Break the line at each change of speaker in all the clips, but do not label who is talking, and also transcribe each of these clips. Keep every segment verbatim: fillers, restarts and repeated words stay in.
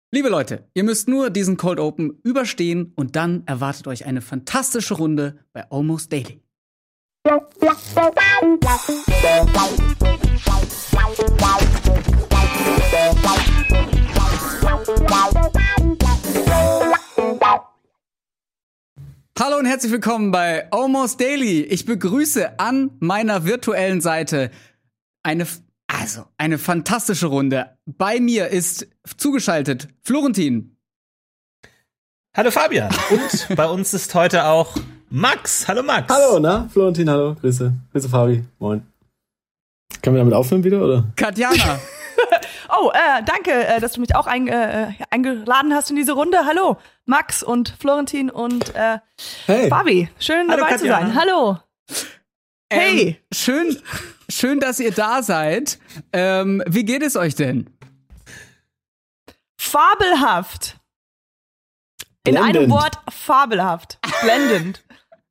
Liebe Leute, ihr müsst nur diesen Cold Open überstehen und dann erwartet euch eine fantastische Runde bei Almost Daily. Hallo und herzlich willkommen bei Almost Daily. Ich begrüße an meiner virtuellen Seite eine, also eine fantastische Runde. Bei mir ist zugeschaltet Florentin.
Hallo Fabian. Und bei uns ist heute auch Max. Hallo Max.
Hallo, na? Florentin, hallo. Grüße. Grüße Fabi. Moin. Können wir damit aufhören wieder, oder?
Katjana.
Oh, äh, danke, äh, dass du mich auch ein, äh, eingeladen hast in diese Runde. Hallo, Max und Florentin und äh,
hey.
Fabi. Schön
Hallo,
dabei
Katjana.
zu sein. Hallo. Hey.
Ähm, schön, schön, dass ihr da seid. Ähm, wie geht es euch denn?
Fabelhaft. In
Blendend.
einem Wort fabelhaft. Blendend.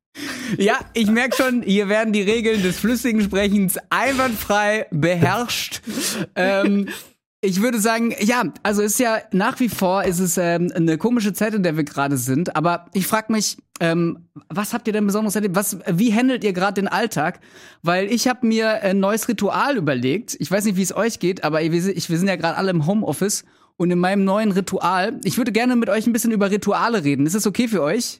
Ja, ich merke schon, hier werden die Regeln des flüssigen Sprechens einwandfrei beherrscht. ähm, ich würde sagen, ja, also ist ja nach wie vor ist es ähm, eine komische Zeit, in der wir gerade sind. Aber ich frage mich, ähm, was habt ihr denn besonders erlebt? Was, wie handelt ihr gerade den Alltag? Weil ich habe mir ein neues Ritual überlegt. Ich weiß nicht, wie es euch geht, aber wir sind, ich, wir sind ja gerade alle im Homeoffice. Und in meinem neuen Ritual, ich würde gerne mit euch ein bisschen über Rituale reden. Ist das okay für euch?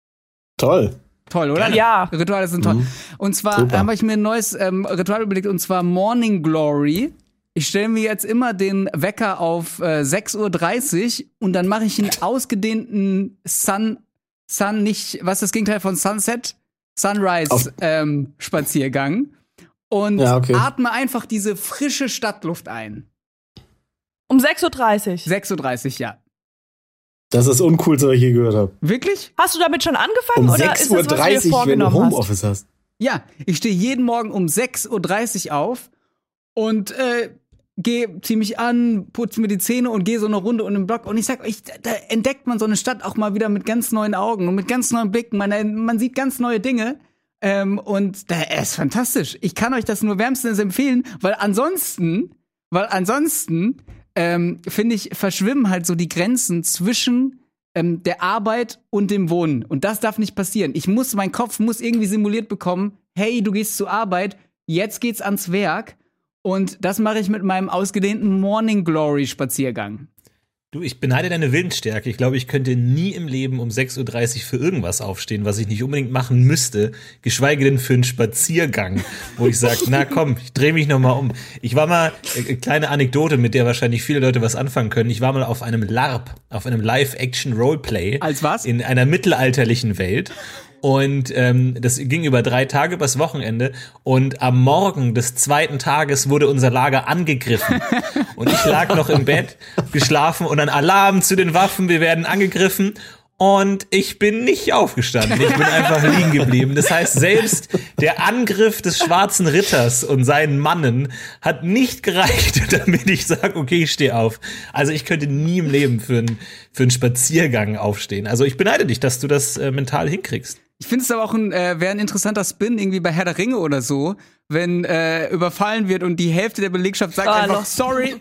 Toll.
Toll, oder?
Ja.
Rituale sind toll.
Mhm.
Und zwar
Super.
habe ich mir ein neues ähm, Ritual überlegt, und zwar Morning Glory. Ich stelle mir jetzt immer den Wecker auf äh, sechs Uhr dreißig und dann mache ich einen ausgedehnten Sun, Sun nicht, was ist das Gegenteil von Sunset? Sunrise
Auf-
ähm, Spaziergang. Und
Ja, okay.
atme einfach diese frische Stadtluft ein.
Um sechs Uhr dreißig.
sechs Uhr dreißig, ja.
Das ist das Uncoolste, was ich je gehört habe.
Wirklich?
Hast du damit schon angefangen
Um
oder
sechs
ist
Uhr
das, was du dir
dreißig, wenn du
vorgenommen hast?
Homeoffice hast.
Ja, ich stehe jeden Morgen um sechs Uhr dreißig auf und äh, gehe zieh mich an, putze mir die Zähne und gehe so eine Runde um den Block. Und ich sag euch, da, da entdeckt man so eine Stadt auch mal wieder mit ganz neuen Augen und mit ganz neuen Blicken. Man, man sieht ganz neue Dinge. Ähm, und da ist fantastisch. Ich kann euch das nur wärmstens empfehlen, weil ansonsten, weil ansonsten, ähm, finde ich, verschwimmen halt so die Grenzen zwischen ähm, der Arbeit und dem Wohnen. Und das darf nicht passieren. Ich muss, mein Kopf muss irgendwie simuliert bekommen, hey, du gehst zur Arbeit, jetzt geht's ans Werk. Und das mache ich mit meinem ausgedehnten Morning Glory Spaziergang.
Du, ich beneide deine Willensstärke. Ich glaube, ich könnte nie im Leben um sechs Uhr dreißig für irgendwas aufstehen, was ich nicht unbedingt machen müsste, geschweige denn für einen Spaziergang, wo ich sage, na komm, ich drehe mich noch mal um. Ich war mal, äh, kleine Anekdote, mit der wahrscheinlich viele Leute was anfangen können, ich war mal auf einem LARP, auf einem Live-Action-Roleplay.
Als was?
In einer mittelalterlichen Welt. Und ähm, das ging über drei Tage übers Wochenende. Und am Morgen des zweiten Tages wurde unser Lager angegriffen. Und ich lag noch im Bett, geschlafen und dann Alarm zu den Waffen, wir werden angegriffen. Und ich bin nicht aufgestanden, ich bin einfach liegen geblieben. Das heißt, selbst der Angriff des Schwarzen Ritters und seinen Mannen hat nicht gereicht, damit ich sage, okay, ich stehe auf. Also ich könnte nie im Leben für einen für einen Spaziergang aufstehen. Also ich beneide dich, dass du das äh, mental hinkriegst.
Ich finde es aber auch ein, äh, wäre ein interessanter Spin irgendwie bei Herr der Ringe oder so, wenn äh, überfallen wird und die Hälfte der Belegschaft sagt
Ah,
einfach,
noch.
sorry,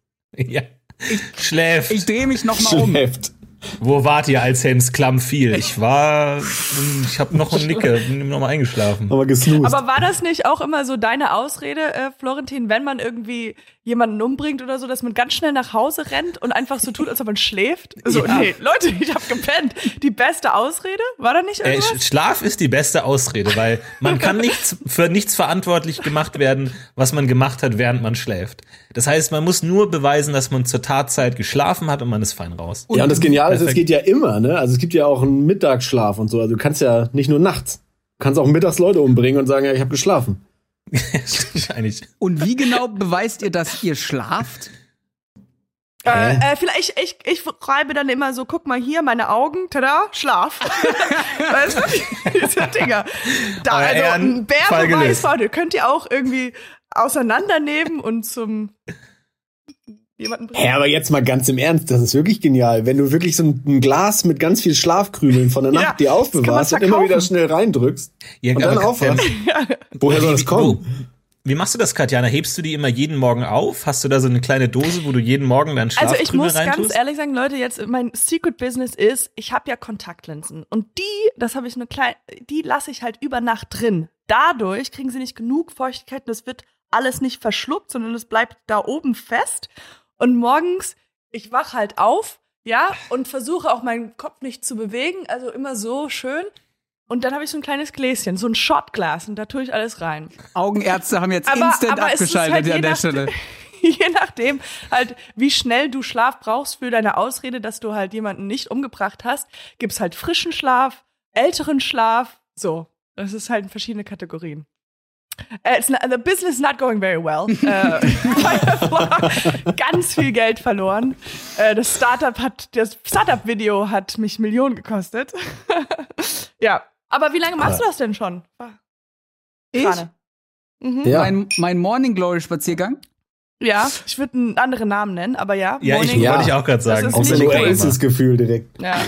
Ja, schläft.
ich drehe mich noch mal um.
Schläft.
Wo wart ihr, als Helms Klamm fiel? Ich war, ich habe noch einen Nicke, bin noch mal eingeschlafen.
Aber gesnoost.
Aber war das nicht auch immer so deine Ausrede, äh, Florentin, wenn man irgendwie jemanden umbringt oder so, dass man ganz schnell nach Hause rennt und einfach so tut, als ob man schläft? So,
Ja.
nee, Leute, ich hab gepennt. Die beste Ausrede? War da nicht
Äh,
irgendwas?
Schlaf ist die beste Ausrede, weil man kann nichts für nichts verantwortlich gemacht werden, was man gemacht hat, während man schläft. Das heißt, man muss nur beweisen, dass man zur Tatzeit geschlafen hat und man ist fein raus.
ja, und das Geniale ist, es
Perfekt.
geht ja immer, ne? Also es gibt ja auch einen Mittagsschlaf und so. Also du kannst ja nicht nur nachts. Du kannst auch mittags Leute umbringen und sagen, ja, ich habe geschlafen.
Wahrscheinlich.
Und wie genau beweist ihr, dass ihr schlaft?
Äh, äh, vielleicht, ich, ich, ich schreibe dann immer so, guck mal hier, meine Augen, tada, Schlaf. Weißt du, diese Dinger. Da,
Euer
also,
Ehren,
ein
Fall
Bärbeweis,
gelöst.
Leute, könnt ihr auch irgendwie auseinandernehmen und zum jemanden bringen.
Hä, aber jetzt mal ganz im Ernst, das ist wirklich genial. Wenn du wirklich so ein, ein Glas mit ganz viel Schlafkrümeln von der
Ja,
Nacht dir
das
aufbewahrst
kann
und
man
immer wieder
verkaufen.
schnell reindrückst
Ja,
und
aber
dann aufwachst.
ähm,
Woher soll das kommen?
Wo, Wie machst du das, Katjana? Hebst du die immer jeden Morgen auf? Hast du da so eine kleine Dose, wo du jeden Morgen deinen Schlaftrümel
reintust? Also ich muss
reintust?
ganz ehrlich sagen, Leute, jetzt mein Secret Business ist, ich habe ja Kontaktlinsen und die, das habe ich eine kleine, die lasse ich halt über Nacht drin. Dadurch kriegen sie nicht genug Feuchtigkeit, das wird alles nicht verschluckt, sondern es bleibt da oben fest. Und morgens, ich wach halt auf, ja, und versuche auch meinen Kopf nicht zu bewegen, also immer so schön. Und dann habe ich so ein kleines Gläschen, so ein Shotglas, und da tue ich alles rein.
Augenärzte haben jetzt
Aber-
instant
aber es ist
abgeschaltet
halt je
an der
nach-
Stelle.
Je nachdem, halt, wie schnell du Schlaf brauchst für deine Ausrede, dass du halt jemanden nicht umgebracht hast, gibt's halt frischen Schlaf, älteren Schlaf, so. Das ist halt in verschiedene Kategorien. Uh, it's not, the business is not going very well. Uh, Firefly, ganz viel Geld verloren. Uh, das Startup hat, das Startup-Video hat mich Millionen gekostet. Ja, aber wie lange machst du das denn schon?
Ich?
Gerade. Mhm.
Ja.
Mein, mein Morning Glory Spaziergang.
Ja, ich würde einen anderen Namen nennen, aber ja.
Ja, ich
Morning-
Ja.
wollte ich auch gerade sagen.
Das ist
Auch so
nicht
ein
okay.
Oasis-Gefühl direkt.
Ja.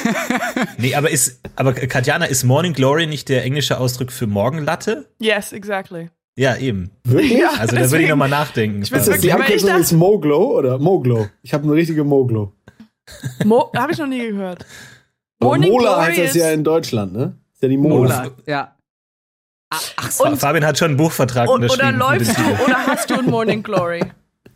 Nee, aber ist, aber Katjana, ist Morning Glory nicht der englische Ausdruck für Morgenlatte?
Yes, exactly.
Ja, eben.
Wirklich?
Ja,
Also da würde ich
deswegen-
nochmal nachdenken.
Ich bin
Ist das die
wirklich, weil ich
Abkürzung
dachte-
ist Moglow oder Moglow? Ich habe eine richtige Moglow.
Mo- habe ich noch nie gehört.
Aber
Morning
Mola
Glory
heißt das
ist-
ja in Deutschland, ne? Ist ja die Mola.
Mola. Ja. Ah, Ach so.
Und-
Fabian hat schon einen Buchvertrag
Und, oder
unterschrieben. für
läufst
den
du
Titel.
oder hast du ein Morning Glory?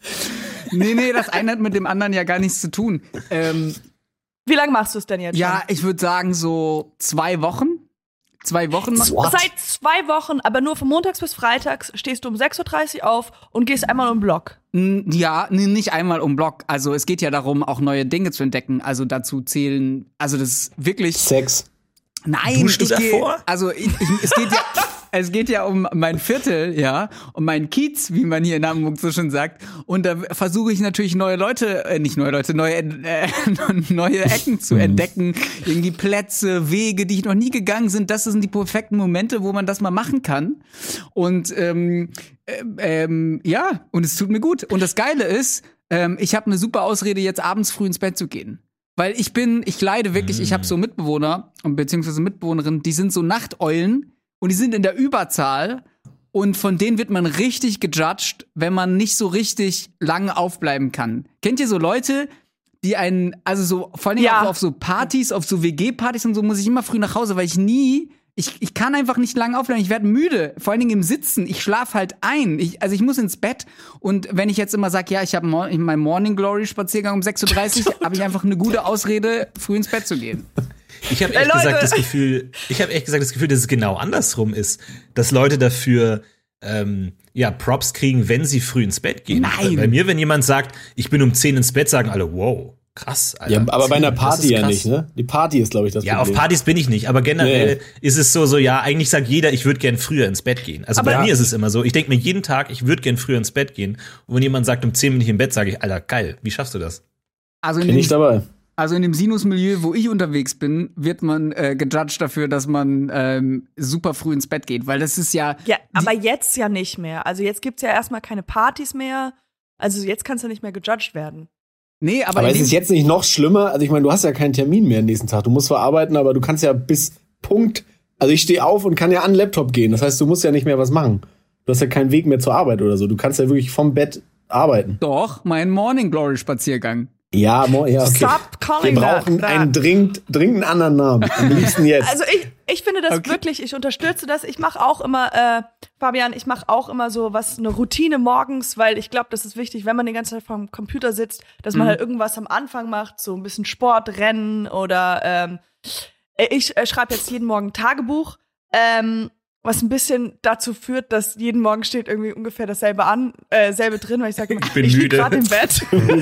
Nee, nee, das eine hat mit dem anderen ja gar nichts zu tun. Ähm,
Wie lange machst du es denn jetzt
ja, ich würde sagen so zwei Wochen. Zwei Wochen. mach-
schon? Seit zwei Wochen, aber nur von montags bis freitags stehst du um sechs Uhr dreißig auf und gehst einmal um den Block.
N- Ja, nee, nicht einmal um Block. Also es geht ja darum, auch neue Dinge zu entdecken. Also dazu zählen, also das ist wirklich.
Sex.
Nein,
Duschst du
ich geh,
davor?
also ich, ich, es geht ja, es geht ja um mein Viertel, ja, um meinen Kiez, wie man hier in Hamburg so schön sagt. Und da versuche ich natürlich neue Leute, äh, nicht neue Leute, neue, äh, neue Ecken zu entdecken, irgendwie Plätze, Wege, die ich noch nie gegangen sind. Das sind die perfekten Momente, wo man das mal machen kann. Und ähm, ähm, ähm, ja, und es tut mir gut. Und das Geile ist, ähm, ich habe eine super Ausrede, jetzt abends früh ins Bett zu gehen. Weil ich bin, ich leide wirklich, ich habe so Mitbewohner und beziehungsweise Mitbewohnerinnen, die sind so Nachteulen und die sind in der Überzahl und von denen wird man richtig gejudged, wenn man nicht so richtig lange aufbleiben kann. Kennt ihr so Leute, die einen, also so vor allem
Ja.
auch auf so Partys, auf so W G-Partys und so muss ich immer früh nach Hause, weil ich nie Ich, ich kann einfach nicht lange aufbleiben, ich werde müde, vor allen Dingen im Sitzen, ich schlafe halt ein, ich, also ich muss ins Bett und wenn ich jetzt immer sage, ja, ich habe mo- meinen Morning Glory Spaziergang um sechs Uhr dreißig, habe ich einfach eine gute Ausrede, früh ins Bett zu gehen.
Ich habe
Ey,
echt
Leute.
gesagt das Gefühl, ich habe echt gesagt das Gefühl, dass es genau andersrum ist, dass Leute dafür ähm, ja Props kriegen, wenn sie früh ins Bett gehen.
Nein.
Bei mir, wenn jemand sagt, ich bin um zehn ins Bett, sagen alle, wow, krass. Alter,
Ja, aber bei einer
das
Party
ist
ja
krass.
nicht, ne? Die Party ist, glaube ich, das
Ja, auf
Problem.
Partys bin ich nicht, aber generell
Nee.
ist es so, so ja, eigentlich sagt jeder, ich würde gern früher ins Bett gehen. Also
Aber
bei
ja.
mir ist es immer so, ich denke mir jeden Tag, ich würde gern früher ins Bett gehen. Und wenn jemand sagt, um zehn bin ich im Bett, sage ich, Alter, geil, wie schaffst du das?
Also in
Bin ich
dem,
dabei.
also in dem Sinus-Milieu, wo ich unterwegs bin, wird man äh, gejudged dafür, dass man ähm, super früh ins Bett geht, weil das ist ja,
Ja, aber jetzt ja nicht mehr. Also jetzt gibt's ja erstmal keine Partys mehr. Also jetzt kannst du nicht mehr gejudged werden.
nee, aber,
Aber
in
ist
dem,
es jetzt nicht noch schlimmer? Also ich meine, du hast ja keinen Termin mehr am nächsten Tag. Du musst zwar arbeiten, aber du kannst ja bis Punkt. Also ich stehe auf und kann ja an den Laptop gehen. Das heißt, du musst ja nicht mehr was machen. Du hast ja keinen Weg mehr zur Arbeit oder so. Du kannst ja wirklich vom Bett arbeiten.
doch, mein Morning Glory Spaziergang.
Ja, mo- ja, okay.
Stop calling
Wir brauchen
that.
einen dringend, dringend anderen Namen. Am liebsten jetzt.
Also ich, ich finde das
Okay.
wirklich, ich unterstütze das. Ich mache auch immer, äh, Fabian, ich mache auch immer so was, eine Routine morgens, weil ich glaube, das ist wichtig, wenn man die ganze Zeit vorm Computer sitzt, dass man halt irgendwas am Anfang macht, so ein bisschen Sport, Rennen oder ähm, ich äh, schreibe jetzt jeden Morgen ein Tagebuch, ähm, was ein bisschen dazu führt, dass jeden Morgen steht irgendwie ungefähr dasselbe an, äh, selbe drin, weil ich sage immer,
Ich bin
ich lieg
müde.
gerade im Bett.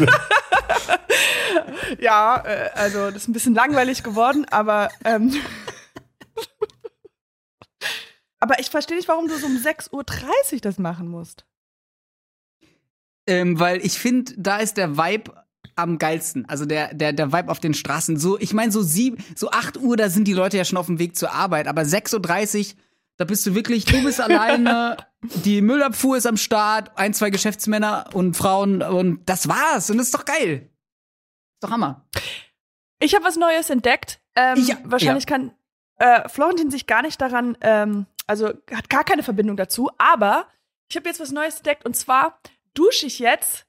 Ja, äh, also das ist ein bisschen langweilig geworden, aber ähm, aber ich verstehe nicht, warum du so um sechs Uhr dreißig das machen musst.
Ähm, weil ich finde, da ist der Vibe am geilsten. Also der, der, der Vibe auf den Straßen. So, ich meine, so sieben, so acht Uhr, da sind die Leute ja schon auf dem Weg zur Arbeit. Aber sechs Uhr dreißig, da bist du wirklich, du bist alleine, die Müllabfuhr ist am Start, ein, zwei Geschäftsmänner und Frauen und das war's. Und das ist doch geil. Ist doch Hammer.
Ich habe was Neues entdeckt. Ähm,
Ich-
wahrscheinlich
ja.
kann äh, Florentin sich gar nicht daran, ähm, also hat gar keine Verbindung dazu, aber ich habe jetzt was Neues entdeckt und zwar dusche ich jetzt.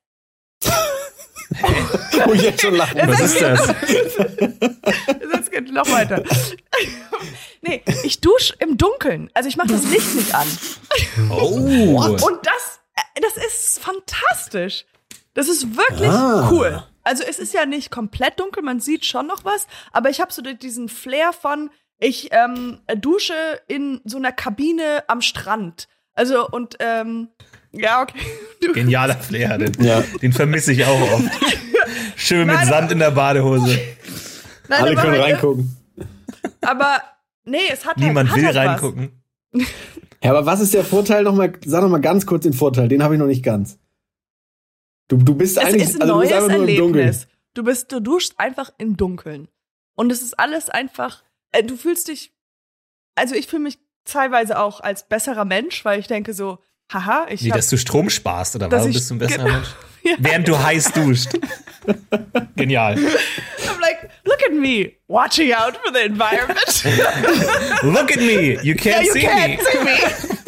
Wo ich jetzt schon lachen.
Was ist das?
Jetzt geht noch weiter. Nee, ich dusche im Dunkeln. Also ich mache das Licht nicht an.
Oh.
Und das, das ist fantastisch. Das ist wirklich
Ah.
cool. Also es ist ja nicht komplett dunkel, man sieht schon noch was, aber ich habe so diesen Flair von, ich ähm, dusche in so einer Kabine am Strand. Also und ähm, ja, okay. Du,
Genialer Flair, den,
Ja.
den vermisse ich auch oft. Schön mit
Nein,
Sand in der Badehose.
Nein,
Alle
aber
können
halt,
reingucken.
Aber nee, es hat
Niemand
halt,
will
hat halt
reingucken.
Ja, aber was ist der Vorteil nochmal? Sag noch mal ganz kurz den Vorteil, den habe ich noch nicht ganz. Du, du bist
Was. Es
eigentlich,
ist ein
also du bist
neues
einfach nur im Dunkeln.
Erlebnis. Du bist, du duschst einfach im Dunkeln. Und es ist alles einfach, äh, du fühlst dich, also ich fühle mich teilweise auch als besserer Mensch, weil ich denke so, haha, ich
Wie,
hab,
dass du Strom sparst, oder
Dass
warum
ich-
bist du ein besserer
genau.
Mensch?
Ja.
Während du heiß duscht. Genial.
I'm like, look at me, watching out for the environment.
Look at me, you can't
Yeah, you
see
can't
me.
see me.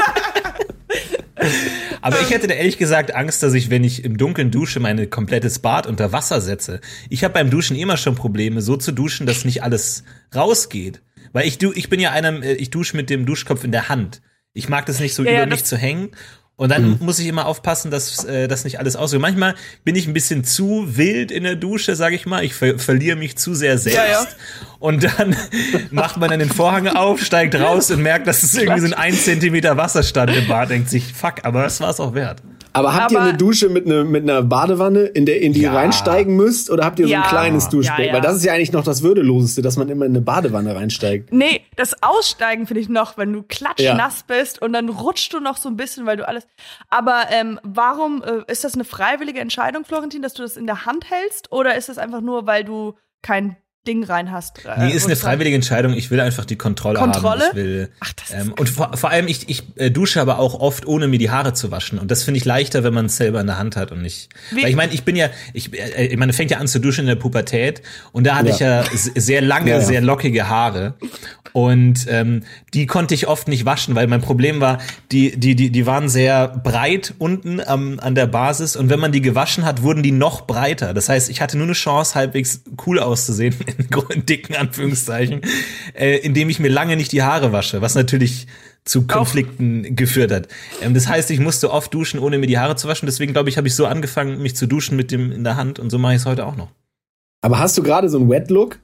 Aber ich hätte da ehrlich gesagt Angst, dass ich, wenn ich im Dunkeln dusche, mein komplettes Bad unter Wasser setze. Ich habe beim Duschen immer schon Probleme, so zu duschen, dass nicht alles rausgeht. Weil ich du, ich bin ja einer, äh, ich dusche mit dem Duschkopf in der Hand. Ich mag das nicht so
Ja,
über
ja,
mich
das-
zu hängen. Und dann muss ich immer aufpassen, dass äh, das nicht alles ausgeht. Manchmal bin ich ein bisschen zu wild in der Dusche, sage ich mal. Ich ver verliere mich zu sehr selbst.
Ja, ja.
Und dann macht man dann den Vorhang auf, steigt raus und merkt, dass es irgendwie so ein ein Zentimeter Wasserstand im Bad. Denkt sich, fuck, aber das war es auch wert.
Aber habt ihr
Aber-
eine Dusche mit, ne, mit einer Badewanne, in der in die
Ja.
ihr reinsteigen müsst? Oder habt ihr so
Ja.
ein kleines Duschbecken?
Ja, ja.
Weil das ist ja eigentlich noch das Würdeloseste, dass man immer in eine Badewanne reinsteigt.
Nee, das Aussteigen finde ich noch, wenn du klatschnass
Ja.
bist und dann rutscht du noch so ein bisschen, weil du alles. Aber ähm, warum äh, ist das eine freiwillige Entscheidung, Florentin, dass du das in der Hand hältst? Oder ist das einfach nur, weil du kein Ding rein hast? Äh,
Nee, ist eine
und-
freiwillige Entscheidung. Ich will einfach die Kontrolle,
Kontrolle?
haben. Ich will,
Ach, das ist
ähm, und vor, vor allem, ich, ich äh, dusche aber auch oft, ohne mir die Haare zu waschen. Und das finde ich leichter, wenn man es selber in der Hand hat und nicht.
Wie-
Weil ich meine, ich bin ja, ich, äh, ich meine, fängt ja an zu duschen in der Pubertät. Und da hatte
Ja.
ich ja s- sehr lange,
Ja, ja.
sehr lockige Haare. Und ähm, die konnte ich oft nicht waschen, weil mein Problem war, die, die, die, die waren sehr breit unten am, an der Basis. Und wenn man die gewaschen hat, wurden die noch breiter. Das heißt, ich hatte nur eine Chance, halbwegs cool auszusehen, in, gro- in dicken Anführungszeichen, äh, indem ich mir lange nicht die Haare wasche, was natürlich zu Konflikten geführt hat. Ähm, das heißt, ich musste oft duschen, ohne mir die Haare zu waschen. Deswegen, glaube ich, habe ich so angefangen, mich zu duschen mit dem in der Hand. Und so mache ich es heute auch noch.
Aber hast du gerade so einen Wet-Look?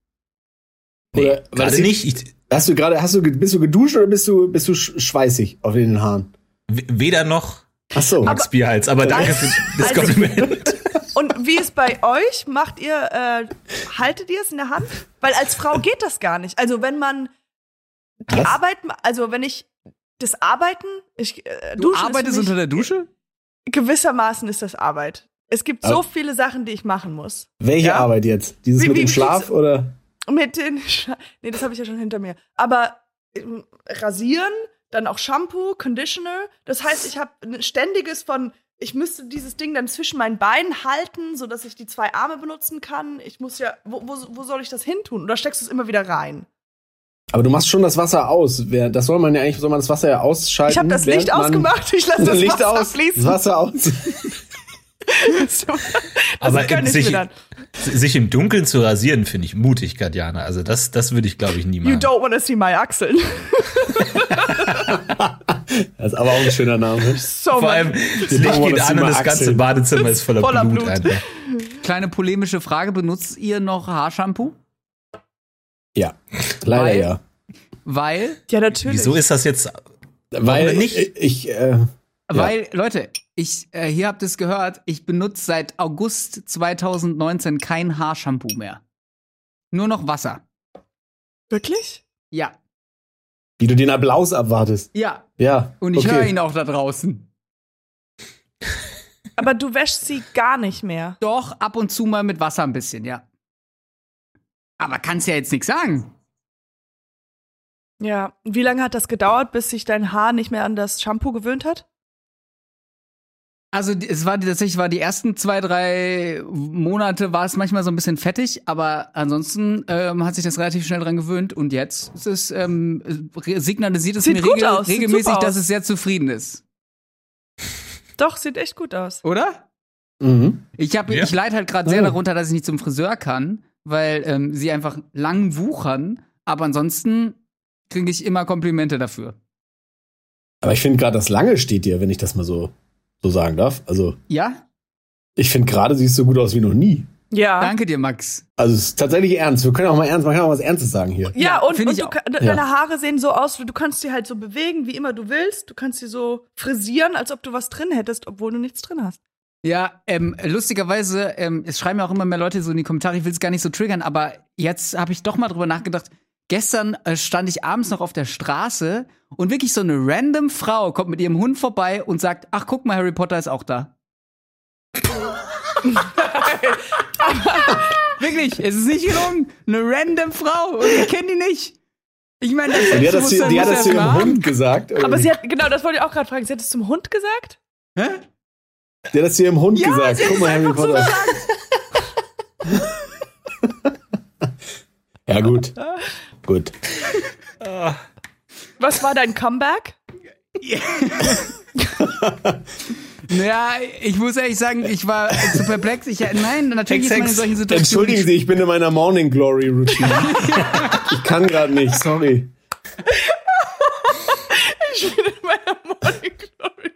Nee,
Oder- weil
gerade
das-
nicht. Ich,
Hast du gerade, hast du, ge- bist du geduscht oder bist du, bist du sch- schweißig auf den Haaren?
w- weder noch
Ach so.
Max Bierhals, aber danke für das
Also-
Kompliment.
Und wie ist bei euch? Macht ihr, äh, haltet ihr es in der Hand? Weil als Frau geht das gar nicht. Also wenn man die
Was?
Arbeit, also wenn ich das Arbeiten, ich äh,
Du
duschen ist
arbeitest
für mich-
unter der Dusche?
Gewissermaßen ist das Arbeit. Es gibt so
Aber-
viele Sachen, die ich machen muss.
Welche
Ja?
Arbeit jetzt? Dieses
Wie-
mit
wie-
dem
wie-
Schlaf oder?
Mit den, Sch nee, das habe ich ja schon hinter mir. Aber ähm, rasieren, dann auch Shampoo, Conditioner. Das heißt, ich habe ein ständiges von, ich müsste dieses Ding dann zwischen meinen Beinen halten, sodass ich die zwei Arme benutzen kann. Ich muss ja, wo, wo, wo soll ich das hin tun? Oder steckst du es immer wieder rein?
Aber du machst schon das Wasser aus. Wer- Das soll man ja eigentlich, soll man das Wasser ja ausschalten.
Ich habe das
während
Licht
man-
ausgemacht, ich lasse das
Licht
Wasser
aus,
fließen.
das Wasser aus.
das
Aber
gönn ich
sich,
mir dann.
sich im Dunkeln zu rasieren, finde ich mutig, Katjana. Also das, das würde ich, glaube ich, nie
You
machen.
don't wanna see my Achseln.
Das ist aber auch ein schöner Name.
So
Vor
much.
allem, das
You
Licht
don't wanna
geht
see
an und
my
das ganze
Achseln.
Badezimmer ist voller,
Voller
Blut,
Blut.
einfach.
Kleine polemische Frage, benutzt ihr noch Haarshampoo?
Ja, leider
Weil-
ja.
Weil,
Ja, natürlich.
Wieso ist das jetzt?
Weil
denn nicht?
ich, ich äh,
weil, Leute, ich, äh, hier habt ihr es gehört, ich benutze seit August zwanzig neunzehn kein Haarshampoo mehr. Nur noch Wasser.
Wirklich?
Ja.
wie du den Applaus abwartest.
Ja.
Ja.
Und ich
okay.
höre ihn auch da draußen.
Aber du wäschst sie gar nicht mehr.
Doch, ab und zu mal mit Wasser ein bisschen, ja. Aber kannst ja jetzt nichts sagen.
Ja. Wie lange hat das gedauert, bis sich dein Haar nicht mehr an das Shampoo gewöhnt hat?
Also die- es war die- tatsächlich war die ersten zwei, drei Monate war es manchmal so ein bisschen fettig, aber ansonsten ähm, hat sich das relativ schnell dran gewöhnt und jetzt ist es ähm, re- signalisiert es
Sieht
mir
gut
regel
aus, sieht
regelmäßig,
super
dass
aus.
es sehr zufrieden ist.
Doch, sieht echt gut aus.
Oder?
Mhm.
Ich, hab,
Ja.
ich leide halt gerade sehr
Oh.
darunter, dass ich nicht zum Friseur kann, weil ähm, sie einfach lang wuchern. Aber ansonsten kriege ich immer Komplimente dafür.
Aber ich finde gerade, das Lange steht dir, wenn ich das mal so, so sagen darf. Also,
Ja?
ich finde gerade, siehst du so gut aus wie noch nie.
Ja.
Danke dir, Max.
Also, es ist tatsächlich ernst. Wir können auch mal ernst, man kann auch was Ernstes sagen hier.
Ja,
Ja,
und,
find
und
ich
du,
auch.
ka-
Ja.
deine Haare sehen so aus, du kannst die halt so bewegen, wie immer du willst. Du kannst sie so frisieren, als ob du was drin hättest, obwohl du nichts drin hast.
Ja, ähm, lustigerweise, ähm, es schreiben ja auch immer mehr Leute so in die Kommentare, ich will es gar nicht so triggern, aber jetzt habe ich doch mal drüber nachgedacht. Gestern äh, stand ich abends noch auf der Straße und wirklich so eine random Frau kommt mit ihrem Hund vorbei und sagt, ach, guck mal, Harry Potter ist auch da. Wirklich, es ist nicht gelungen. Eine random Frau und ich kenne die nicht. Ich meine, das
Und die hat das, zu-
Selbstbewusstsein
die hat
muss
das zu
erst
ihrem
mal haben.
Hund gesagt.
Aber
irgendwie.
sie hat, genau, das wollte ich auch gerade fragen. Sie hat es zum Hund gesagt?
Hä?
Die hat das zu ihrem Hund
Ja,
gesagt.
sie hat
Guck
es
mal, Harry
einfach so
Potter. Ja, gut. Gut.
Was war dein Comeback?
Naja, ich muss ehrlich sagen, ich war zu perplex. Ich, nein, natürlich ist man in
Hex,
solchen Situationen.
Entschuldigen Sie, ich bin in meiner Morning Glory Routine. Ich kann gerade nicht, sorry.
Ich bin in meiner Morning Glory.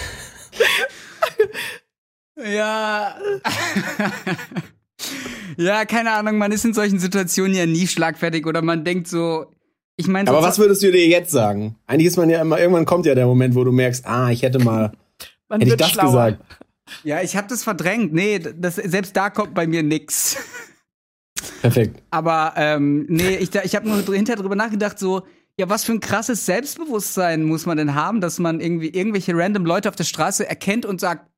Ja. Ja, keine Ahnung, man ist in solchen Situationen ja nie schlagfertig oder man denkt so, ich meine,
Aber was würdest du dir jetzt sagen? Eigentlich ist man ja immer, irgendwann kommt ja der Moment, wo du merkst, ah, ich hätte mal,
Man
hätte ich
wird
das
schlauer.
gesagt.
ja, ich habe das verdrängt. Nee, das, selbst da kommt bei mir nix.
Perfekt.
Aber ähm, nee, ich, ich habe nur dr- hinterher drüber nachgedacht, so, ja, was für ein krasses Selbstbewusstsein muss man denn haben, dass man irgendwie irgendwelche random Leute auf der Straße erkennt und sagt,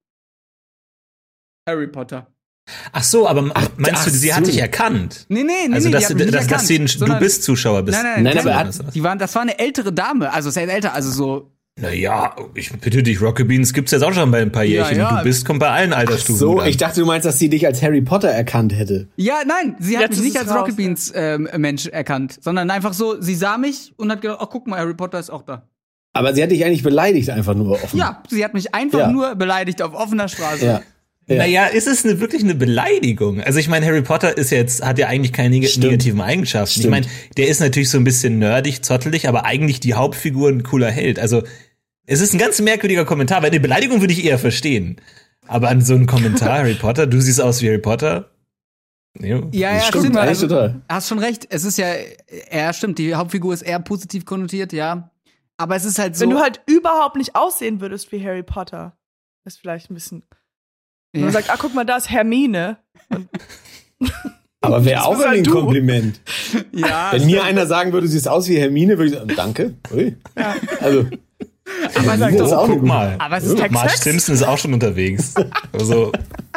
Harry Potter.
Ach so, aber m- meinst
ach
du, sie
so.
hat dich erkannt?
Nee, nee, nee,
Also,
nee,
dass,
die hat mich nicht
dass, dass
erkannt,
sie ein, du
sondern-
bist Zuschauer bist.
Nein, nein,
Nein,
nein,
aber er
nein,
hat-
die waren, das war eine ältere Dame, also sehr älter, also so.
Naja, ich bitte dich, Rocket Beans gibt's jetzt auch schon bei ein paar Jährchen.
Ja, ja.
Du bist, kommt bei allen Altersstufen
So,
gut an.
ich dachte, du meinst, dass sie dich als Harry Potter erkannt hätte.
Ja, nein, sie hat
Jetzt
mich
ist
nicht
es
als
raus,
Rocket Beans ähm, Mensch erkannt, sondern einfach so, sie sah mich und hat gedacht, ach guck mal, Harry Potter ist auch da.
Aber sie hat dich eigentlich beleidigt, einfach nur offen.
Ja, sie hat mich einfach
Ja.
nur beleidigt auf offener Straße.
Ja. Ja.
Naja, ist es eine, wirklich eine Beleidigung? Also ich meine, Harry Potter ist jetzt, hat ja eigentlich keine neg
Stimmt.
negativen Eigenschaften.
Stimmt.
Ich meine, der ist natürlich so ein bisschen nerdig, zottelig, aber eigentlich die Hauptfigur ein cooler Held. Also es ist ein ganz merkwürdiger Kommentar, weil eine Beleidigung würde ich eher verstehen. Aber an so einen Kommentar, Harry Potter, du siehst aus wie Harry Potter. Jo.
Ja, ja,
Stimmt,
stimmt.
eigentlich
Also,
total.
hast schon recht. Es ist ja, ja, stimmt. Die Hauptfigur ist eher positiv konnotiert, ja. Aber es ist halt so.
Wenn du halt überhaupt nicht aussehen würdest wie Harry Potter, ist vielleicht ein bisschen. Wenn
ja.
man sagt, ah, guck mal, da ist Hermine.
Aber wäre
Das
auch
bist halt
irgendwie ein
du.
Kompliment.
ja,
Wenn mir einer sagen würde, du siehst aus wie Hermine, würde ich sagen, danke. Ui. Also,
aber,
Hermine
es
ist
ist
auch
Guck
eine
mal.
aber es ist
Text-
Marge
Text?
Simpson ist auch schon unterwegs. Also,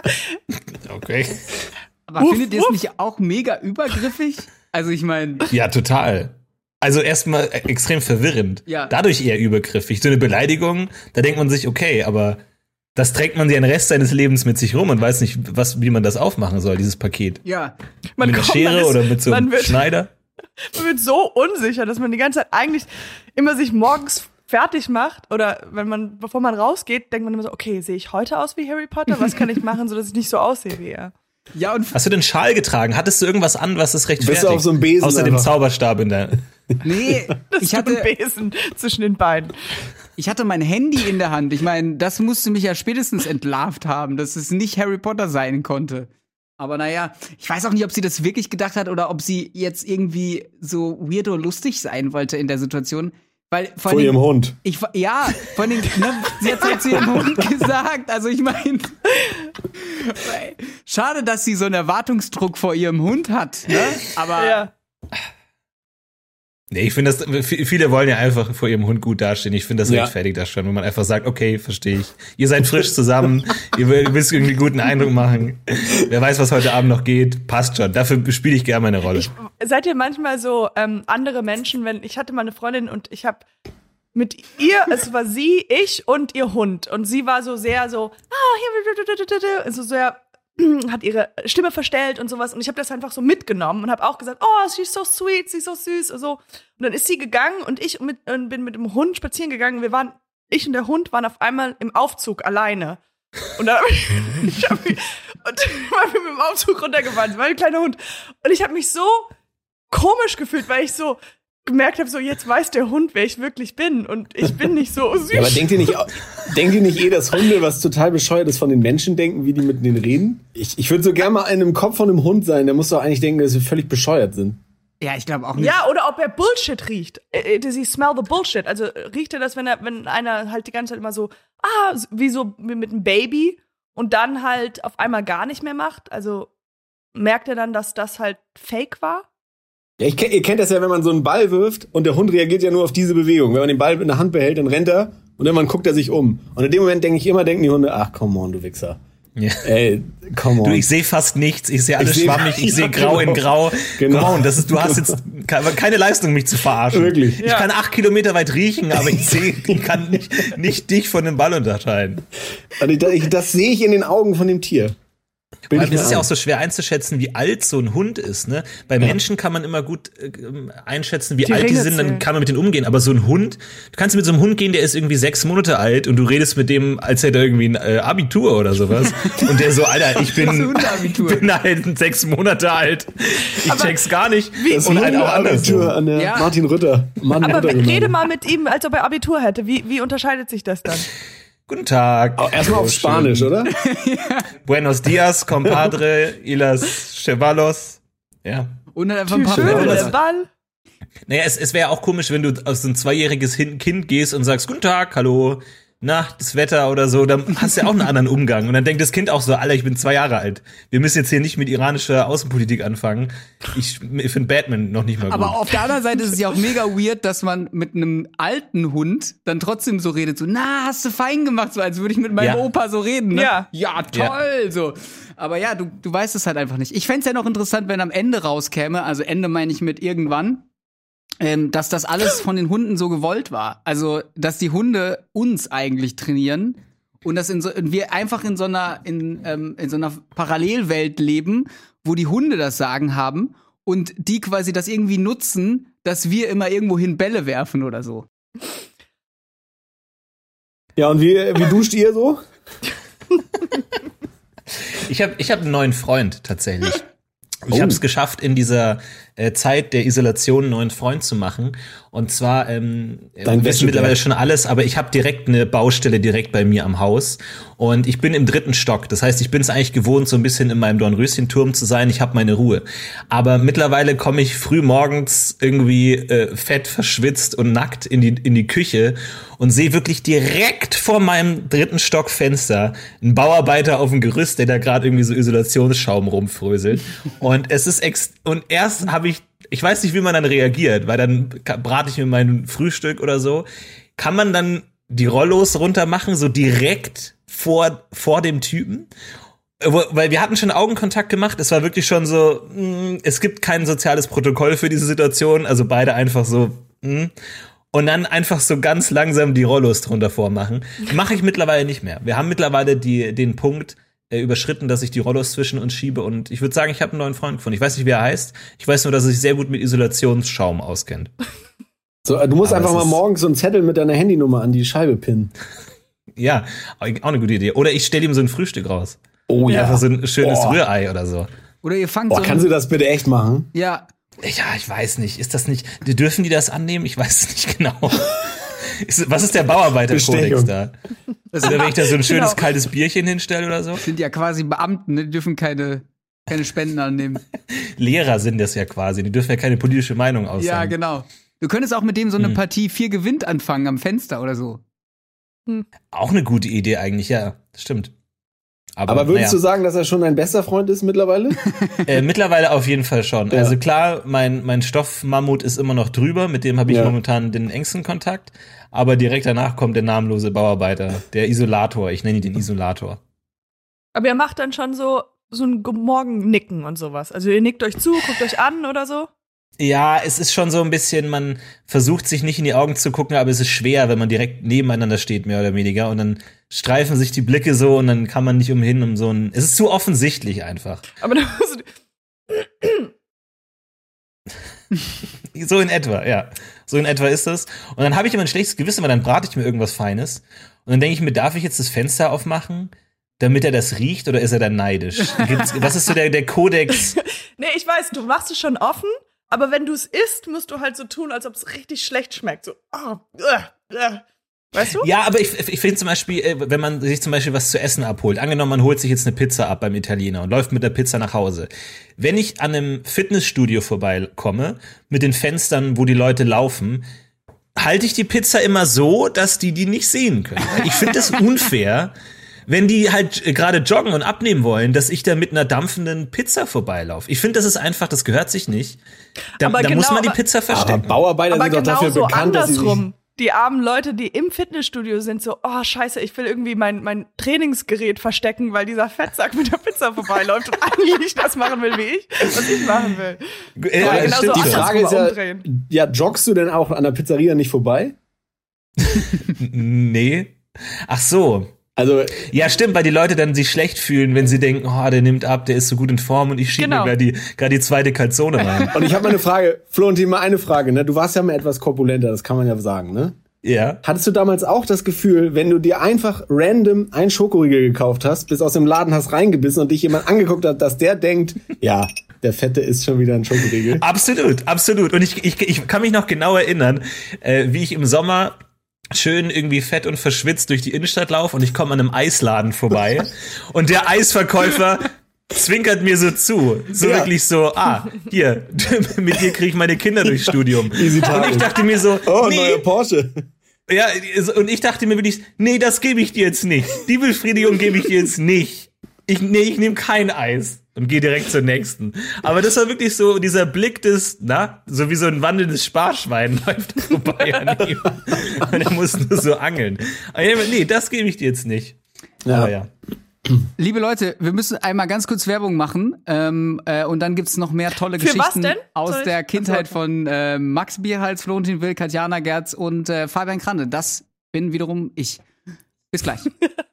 okay.
aber
Uff,
findet ihr es
uff.
nicht auch mega übergriffig? Also ich meine,
Ja, total. Also erstmal extrem verwirrend.
Ja.
Dadurch eher übergriffig. So eine Beleidigung, da denkt man sich, okay, aber das trägt man den Rest seines Lebens mit sich rum und weiß nicht, was, wie man das aufmachen soll, dieses Paket.
ja.
Man
mit einer
kommt- man
Schere
ist-
oder mit so
man
einem
wird,
Schneider?
man wird so unsicher, dass man die ganze Zeit eigentlich immer sich morgens fertig macht oder wenn man, bevor man rausgeht, denkt man immer so, okay, sehe ich heute aus wie Harry Potter? Was kann ich machen, sodass ich nicht so aussehe wie er?
Ja, und
Hast du den Schal getragen? Hattest du irgendwas an, was es rechtfertigt?
Bist du auf so einem Besen
Außer dem
einfach?
Zauberstab in der.
nee,
Das
ich
ist ein
hatte,
Besen zwischen den Beinen.
ich hatte mein Handy in der Hand. Ich meine, das musste mich ja spätestens entlarvt haben, dass es nicht Harry Potter sein konnte. Aber naja, ich weiß auch nicht, ob sie das wirklich gedacht hat oder ob sie jetzt irgendwie so weirdo lustig sein wollte in der Situation. Weil vor
vor
allem-
ihrem Hund.
Ich, wa- ja, vor allem, ne, sie hat ja zu ihrem Hund gesagt. Also ich meine, schade, dass sie so einen Erwartungsdruck vor ihrem Hund hat. Ne? Aber
Ja.
Nee, ich finde das, v- viele wollen ja einfach vor ihrem Hund gut dastehen. Ich finde das
Ja.
rechtfertigt das schon, wenn man einfach sagt, okay, verstehe ich. Ihr seid frisch zusammen, ihr will- willst irgendwie guten Eindruck machen. Wer weiß, was heute Abend noch geht, passt schon. Dafür spiele ich gerne meine Rolle.
Ich, seid ihr manchmal so ähm, andere Menschen, wenn ich hatte mal eine Freundin und ich habe mit ihr, es war sie, ich und ihr Hund und sie war so sehr so, ah, hier, so sehr hat ihre Stimme verstellt und sowas und ich habe das einfach so mitgenommen und habe auch gesagt, oh, she's so sweet, sie ist so süß und so. Und dann ist sie gegangen und ich mit, und bin mit dem Hund spazieren gegangen. Wir waren ich und der Hund waren auf einmal im Aufzug alleine. Und dann hab ich, ich hab mich, und dann war mit dem Aufzug runtergefahren, das war ein kleiner Hund. Und ich habe mich so komisch gefühlt, weil ich so gemerkt habe, so jetzt weiß der Hund, wer ich wirklich bin. Und ich bin nicht so süß.
Ja, aber denkt ihr nicht, denkt ihr nicht eh, dass Hunde was total Bescheuertes von den Menschen denken, wie die mit denen reden? Ich, ich würde so gerne mal in einem Kopf von einem Hund sein, der muss doch eigentlich denken, dass wir völlig bescheuert sind.
Ja, ich glaube auch nicht.
Ja, oder ob er Bullshit riecht. Äh, Does he smell the bullshit? Also riecht er das, wenn er, wenn einer halt die ganze Zeit immer so, ah, wie so mit einem Baby und dann halt auf einmal gar nicht mehr macht? Also merkt er dann, dass das halt fake war?
Ja, ich, ihr kennt das ja, wenn man so einen Ball wirft und der Hund reagiert ja nur auf diese Bewegung. Wenn man den Ball in der Hand behält, dann rennt er und irgendwann guckt er sich um. Und in dem Moment denke ich immer, denken die Hunde, ach, come on, du Wichser.
Ja.
Ey, come on.
Du, ich sehe fast nichts, ich sehe alles
Ich seh-
schwammig, ich sehe
Ja,
grau in
genau.
grau.
Genau.
Come on, das ist, du hast jetzt keine Leistung, mich zu verarschen.
Wirklich.
Ich
Ja.
kann acht Kilometer weit riechen, aber ich sehe, ich kann nicht, nicht dich von dem Ball unterscheiden.
Also ich, ich, das sehe ich in den Augen von dem Tier. Bin
Weil
ich
es
mir
ist ja
ein.
auch so schwer einzuschätzen, wie alt so ein Hund ist, ne? Bei Menschen kann man immer gut äh, einschätzen, wie
Die
alt die
Ringe
sind, dann
zählen.
kann man mit denen umgehen. Aber so ein Hund, du kannst mit so einem Hund gehen, der ist irgendwie sechs Monate alt und du redest mit dem, als hätte er irgendwie ein äh, Abitur oder sowas. Und der so, Alter, ich bin,
Was für Hundeabitur?
ich bin halt sechs Monate alt. Ich
Aber
check's gar nicht.
Das
Und halt auch andersrum.
Hundeabitur an der
Ja.
Martin Rütter. Martin
Aber
Rütter
rede
genommen.
mal mit ihm, als ob er Abitur hätte. Wie, wie unterscheidet sich das dann?
Guten Tag.
Oh, erstmal auf
So
Spanisch,
schön.
oder?
Buenos dias, compadre, y las chevalos. Ja.
Und dann einfach ein paar
Schön,
Wörter.
Wörter.
der Ball.
Naja, es, es wäre auch komisch, wenn du aus so ein zweijähriges Hin- Kind gehst und sagst, guten Tag, hallo, na, das Wetter oder so, dann hast du ja auch einen anderen Umgang. Und dann denkt das Kind auch so, Alter, ich bin zwei Jahre alt. Wir müssen jetzt hier nicht mit iranischer Außenpolitik anfangen. Ich, ich finde Batman noch nicht mal gut.
Aber auf der anderen Seite ist es ja auch mega weird, dass man mit einem alten Hund dann trotzdem so redet, so, na, hast du fein gemacht, so als würde ich mit meinem
Ja.
Opa so reden, ne?
Ja.
Ja, toll, so. Aber ja, du, du weißt es halt einfach nicht. Ich fänd's ja noch interessant, wenn am Ende rauskäme, also Ende meine ich mit irgendwann, ähm, dass das alles von den Hunden so gewollt war. Also, dass die Hunde uns eigentlich trainieren und dass in so, wir einfach in so einer, in, ähm, in so einer Parallelwelt leben, wo die Hunde das Sagen haben und die quasi das irgendwie nutzen, dass wir immer irgendwohin Bälle werfen oder so.
Ja, und wie, wie duscht ihr so?
Ich habe ich hab einen neuen Freund tatsächlich. Ich
Oh.
habe es geschafft, in dieser äh, Zeit der Isolation einen neuen Freund zu machen. Und zwar, ähm, wir
Dein
wissen
Wäscheberg.
mittlerweile schon alles, aber ich habe direkt eine Baustelle direkt bei mir am Haus. Und ich bin im dritten Stock. Das heißt, ich bin es eigentlich gewohnt, so ein bisschen in meinem Dornröschenturm zu sein. Ich habe meine Ruhe. Aber mittlerweile komme ich früh morgens irgendwie äh, fett, verschwitzt und nackt in die, in die Küche und sehe wirklich direkt vor meinem dritten Stockfenster einen Bauarbeiter auf dem Gerüst, der da gerade irgendwie so Isolationsschaum rumfröselt. Und es ist ex und erst habe ich, ich weiß nicht, wie man dann reagiert, weil dann ka- brate ich mir mein Frühstück oder so. Kann man dann die Rollos runter machen, so direkt vor, vor dem Typen? Wo- Weil wir hatten schon Augenkontakt gemacht, es war wirklich schon so, mh, es gibt kein soziales Protokoll für diese Situation, also beide einfach so, mh. Und dann einfach so ganz langsam die Rollos drunter vormachen. Mache ich mittlerweile nicht mehr. Wir haben mittlerweile die, den Punkt äh, überschritten, dass ich die Rollos zwischen uns schiebe. Und ich würde sagen, ich habe einen neuen Freund gefunden. Ich weiß nicht, wie er heißt. Ich weiß nur, dass er sich sehr gut mit Isolationsschaum auskennt.
So, du musst
Aber
einfach
es
mal
ist-
morgens so einen Zettel mit deiner Handynummer an die Scheibe pinnen.
Ja, auch eine gute Idee. Oder ich stelle ihm so ein Frühstück raus.
Oh
Einfach so ein schönes
Oh.
Rührei oder so.
Oder ihr fangt
Boah,
so.
kannst du das bitte echt machen?
Ja,
Ja, ich weiß nicht. Ist das nicht, dürfen die das annehmen? Ich weiß es nicht genau. Ist, was ist der Bauarbeiterkodex
Bestechung.
da? Oder wenn ich da so ein schönes
Genau.
kaltes Bierchen hinstelle oder so?
sind ja quasi Beamten, ne? Die dürfen keine, keine Spenden annehmen.
Lehrer sind das ja quasi. Die dürfen ja keine politische Meinung aussagen.
Ja, genau. Du könntest auch mit dem so eine
Hm.
Partie vier gewinnt anfangen am Fenster oder so.
Auch eine gute Idee eigentlich, ja. Stimmt. Aber,
Aber würdest
naja.
du sagen, dass er schon dein bester Freund ist mittlerweile?
Äh, mittlerweile auf jeden Fall schon.
Ja.
Also klar, mein, mein Stoffmammut ist immer noch drüber, mit dem habe ich
Ja.
momentan den engsten Kontakt. Aber direkt danach kommt der namenlose Bauarbeiter, der Isolator. Ich nenne ihn den Isolator.
Aber ihr macht dann schon so, so ein Guten Morgen-Nicken und sowas. Also ihr nickt euch zu, guckt euch an oder so.
Ja, es ist schon so ein bisschen, man versucht sich nicht in die Augen zu gucken, aber es ist schwer, wenn man direkt nebeneinander steht, mehr oder weniger. Und dann streifen sich die Blicke so und dann kann man nicht umhin um so ein. Es ist zu offensichtlich einfach.
Aber dann musst du,
So in etwa, ja. So in etwa ist das. Und dann habe ich immer ein schlechtes Gewissen, weil dann brate ich mir irgendwas Feines. Und dann denke ich mir, darf ich jetzt das Fenster aufmachen, damit er das riecht, oder ist er dann neidisch? Gibt's, was ist so der, der Kodex?
Nee, ich weiß, du machst es schon offen, aber wenn du es isst, musst du halt so tun, als ob es richtig schlecht schmeckt. So, oh, uh, uh. Weißt du?
Ja, aber ich, ich finde zum Beispiel, wenn man sich zum Beispiel was zu essen abholt, angenommen, man holt sich jetzt eine Pizza ab beim Italiener und läuft mit der Pizza nach Hause. Wenn ich an einem Fitnessstudio vorbeikomme, mit den Fenstern, wo die Leute laufen, halte ich die Pizza immer so, dass die die nicht sehen können. Ich finde das unfair, wenn die halt gerade joggen und abnehmen wollen, dass ich da mit einer dampfenden Pizza vorbeilaufe. Ich finde, das ist einfach, das gehört sich nicht. Da, da genau, muss man die Pizza verstecken.
Aber Bauarbeiter
aber
sind
genau
doch dafür
so
bekannt, dass sie sich
die armen Leute, die im Fitnessstudio sind, so, oh, scheiße, ich will irgendwie mein, mein Trainingsgerät verstecken, weil dieser Fettsack mit der Pizza vorbeiläuft und eigentlich nicht das machen will, wie ich, was ich machen will.
Ja,
genau so
die Frage ist ja,
umdrehen.
ja, joggst du denn auch an der Pizzeria nicht vorbei?
Nee. Ach so.
Also,
ja, stimmt, weil die Leute dann sich schlecht fühlen, wenn sie denken, oh, der nimmt ab, der ist so gut in Form und ich schiebe
Genau.
mir gerade die, gerade die zweite Calzone rein.
und ich habe mal eine Frage, Florentin, mal eine Frage, ne? Du warst ja mal etwas korpulenter, das kann man ja sagen, ne?
Ja.
Hattest du damals auch das Gefühl, wenn du dir einfach random ein Schokoriegel gekauft hast, bis aus dem Laden hast reingebissen und dich jemand angeguckt hat, dass der denkt, ja, der Fette ist schon wieder ein Schokoriegel?
Absolut, absolut. Und ich, ich, ich kann mich noch genau erinnern, äh, wie ich im Sommer schön irgendwie fett und verschwitzt durch die Innenstadt laufe und ich komme an einem Eisladen vorbei und der Eisverkäufer zwinkert mir so zu. So
Ja.
wirklich so, ah, hier, mit dir kriege ich meine Kinder durchs Studium.
Easy
Und
Target.
ich dachte mir so,
Oh,
nee,
neuer Porsche.
ja, und ich dachte mir wirklich, nee, das gebe ich dir jetzt nicht. Die Befriedigung gebe ich dir jetzt nicht. Ich, nee, ich nehme kein Eis und gehe direkt zur nächsten. Aber das war wirklich so dieser Blick des, na, so wie so ein wandelndes Sparschwein läuft vorbei an ihm. Und er muss nur so angeln. Aber ich, nee, das gebe ich dir jetzt nicht.
Ja.
Aber ja.
Liebe Leute, wir müssen einmal ganz kurz Werbung machen ähm, äh, und dann gibt's noch mehr tolle
Für was
Geschichten
denn?
aus
Soll ich-
der Kindheit
Achso,
von äh, Max Bierhals, Florentin Will, Katjana Gerz und äh, Fabian Krande. Das bin wiederum ich. Bis gleich.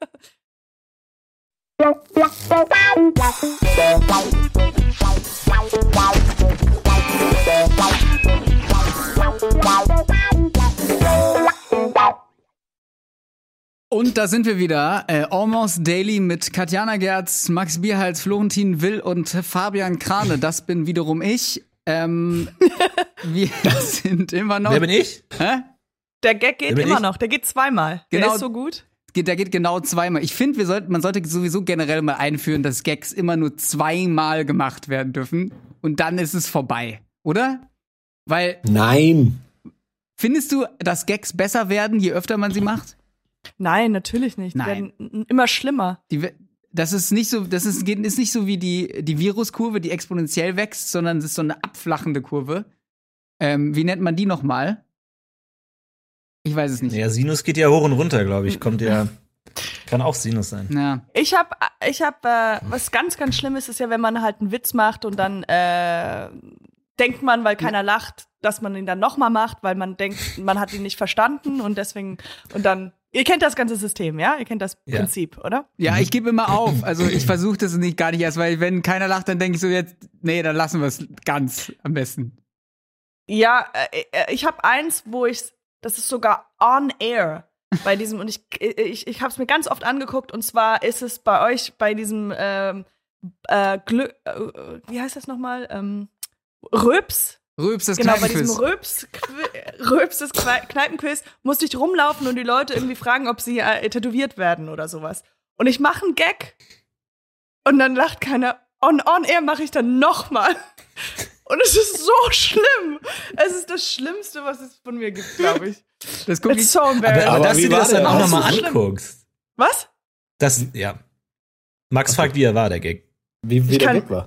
Und da sind wir wieder. Äh, Almost Daily mit Katjana Gerz, Max Bierhals, Florentin Will und Fabian Krane. Das bin wiederum ich. Ähm, wir sind immer noch.
Wer bin ich?
Hä?
Der Gag geht
Wer bin
immer
ich?
noch, der geht zweimal. Der
Genau.
ist so gut.
Geht, der geht genau zweimal. Ich finde, wir sollten, man sollte sowieso generell mal einführen, dass Gags immer nur zweimal gemacht werden dürfen. Und dann ist es vorbei. Oder? Weil,
Nein.
findest du, dass Gags besser werden, je öfter man sie macht?
Nein, natürlich nicht. Die
Nein.
werden immer schlimmer.
Die, we- das ist nicht so, das ist, geht- ist nicht so wie die, die Viruskurve, die exponentiell wächst, sondern es ist so eine abflachende Kurve. Ähm, wie nennt man die nochmal? Ich weiß es nicht.
Ja, Sinus geht ja hoch und runter, glaube ich. Kommt ja, kann auch Sinus sein.
Ja.
Ich hab, ich hab, äh, was ganz, ganz Schlimmes ist ja, wenn man halt einen Witz macht und dann äh, denkt man, weil keiner lacht, dass man ihn dann nochmal macht, weil man denkt, man hat ihn nicht verstanden und deswegen, und dann, ihr kennt das ganze System, ja? Ihr kennt das
Ja.
Prinzip, oder?
Ja, ich gebe immer auf. Also ich versuche das nicht gar nicht erst, weil wenn keiner lacht, dann denke ich so jetzt, nee, dann lassen wir es ganz am besten.
Ja, äh, äh, ich habe eins, wo ich, das ist sogar on air bei diesem, und ich, ich, ich habe es mir ganz oft angeguckt, und zwar ist es bei euch bei diesem ähm, äh, Glück, äh, wie heißt das nochmal? Ähm, Röps.
Röps, das
Genau, bei diesem
Kneipenquiz.
Röps, Röps das Kwe- Kneipenquiz musste ich rumlaufen und die Leute irgendwie fragen, ob sie äh, tätowiert werden oder sowas. Und ich mache einen Gag und dann lacht keiner. On, on air mache ich dann nochmal. Und es ist so schlimm. Es ist das Schlimmste, was es von mir gibt, glaube ich.
Das gucke ich.
It's so
Aber,
embarrassing.
aber
Aber
dass
wie
du dir
war
das dann
der?
auch
Oh,
nochmal
das ist so schlimm.
anguckst.
Was?
Das, ja. Max fragt, wie er war, der Gag.
Wie, wie
Ich
der
kann-
weg war.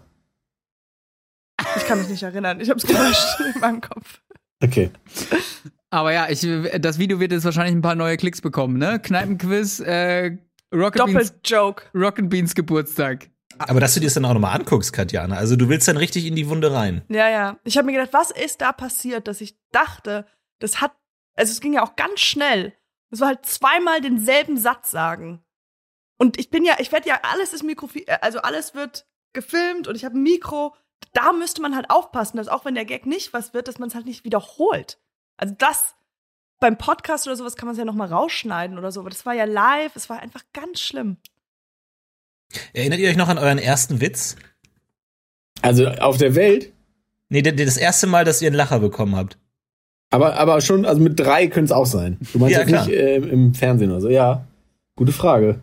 Ich kann mich nicht erinnern. Ich hab's gelöscht in meinem Kopf.
Okay.
Aber ja, ich, das Video wird jetzt wahrscheinlich ein paar neue Klicks bekommen, ne? Kneipenquiz, äh, Rocket Beans,
Doppel-Joke.
Rocket Beans Geburtstag.
Aber dass du dir das dann auch nochmal anguckst, Katjana. Also du willst dann richtig in die Wunde rein.
Ja, ja. Ich habe mir gedacht, was ist da passiert, dass ich dachte, das hat, also es ging ja auch ganz schnell. Es war halt zweimal denselben Satz sagen. Und ich bin ja, ich werde ja, alles ist Mikro, also alles wird gefilmt und ich habe ein Mikro. da müsste man halt aufpassen, dass auch wenn der Gag nicht was wird, dass man es halt nicht wiederholt. Also das beim Podcast oder sowas kann man es ja noch mal rausschneiden oder so, aber das war ja live, es war einfach ganz schlimm.
Erinnert ihr euch noch an euren ersten Witz?
Also auf der Welt?
Nee, das erste Mal, dass ihr einen Lacher bekommen habt.
Aber, aber schon, also mit drei könnte es auch sein. Du meinst
Ja,
jetzt
klar.
nicht äh, im Fernsehen oder so. Ja, gute Frage.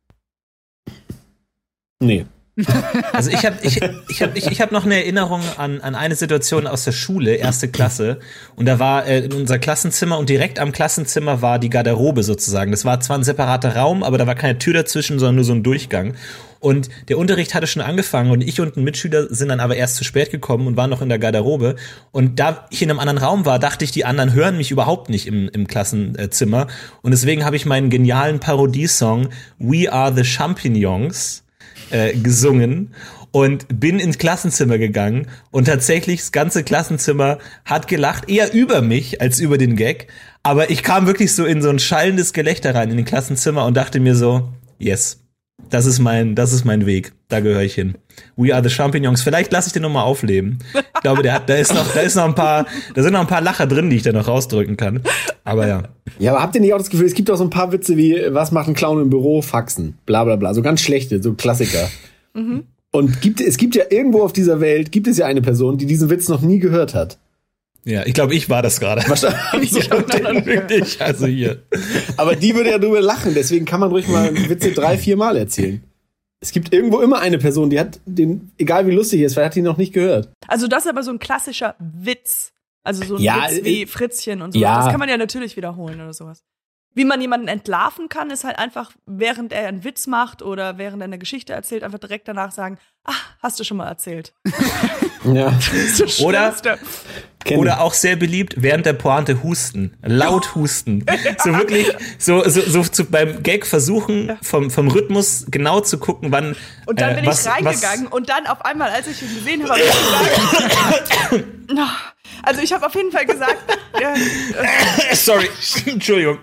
Nee.
Also ich habe ich, ich hab, ich, ich hab noch eine Erinnerung an, an eine Situation aus der Schule, erste Klasse. Und da war äh, in unser Klassenzimmer und direkt am Klassenzimmer war die Garderobe sozusagen. Das war zwar ein separater Raum, aber da war keine Tür dazwischen, sondern nur so ein Durchgang. Und der Unterricht hatte schon angefangen und ich und ein Mitschüler sind dann aber erst zu spät gekommen und waren noch in der Garderobe. Und da ich in einem anderen Raum war, dachte ich, die anderen hören mich überhaupt nicht im, im Klassenzimmer. Und deswegen habe ich meinen genialen Parodiesong We Are the Champignons äh, gesungen und bin ins Klassenzimmer gegangen. Und tatsächlich, das ganze Klassenzimmer hat gelacht, eher über mich als über den Gag. Aber ich kam wirklich so in so ein schallendes Gelächter rein in den Klassenzimmer und dachte mir so, yes. Das ist mein, das ist mein Weg. Da gehöre ich hin. We are the Champignons. Vielleicht lasse ich den noch mal aufleben. Ich glaube, der hat, da ist noch, da ist noch ein paar, da sind noch ein paar Lacher drin, die ich da noch rausdrücken kann. Aber ja.
Ja, aber habt ihr nicht auch das Gefühl, es gibt auch so ein paar Witze wie, was macht ein Clown im Büro? Faxen. Bla, bla, bla. So ganz schlechte, so Klassiker. Mhm. Und gibt, es gibt ja irgendwo auf dieser Welt, gibt es ja eine Person, die diesen Witz noch nie gehört hat.
Ja, ich glaube, ich war das gerade.
Wahrscheinlich.
Ich hab den wirklich, also hier.
Aber die würde ja drüber lachen, deswegen kann man ruhig mal Witze drei, vier Mal erzählen. Es gibt irgendwo immer eine Person, die hat den, egal wie lustig er ist, weil hat die noch nicht gehört.
Also das ist aber so ein klassischer Witz. Also so ein
Ja,
Witz wie
äh,
Fritzchen und so.
ja.
Das kann man ja natürlich wiederholen oder sowas. Wie man jemanden entlarven kann, ist halt einfach, während er einen Witz macht oder während er eine Geschichte erzählt, einfach direkt danach sagen, ach, hast du schon mal erzählt.
Ja.
Das ist das
Oder,
Schlimmste.
oder auch sehr beliebt, während der Pointe husten. Laut husten. So wirklich, so, so, so zu, beim Gag versuchen, vom, vom Rhythmus genau zu gucken, wann.
Und dann
äh,
bin
was,
ich reingegangen
was,
und dann auf einmal, als ich ihn gesehen habe, habe ich gesagt, also ich habe auf jeden Fall gesagt, ja, äh,
sorry, Entschuldigung.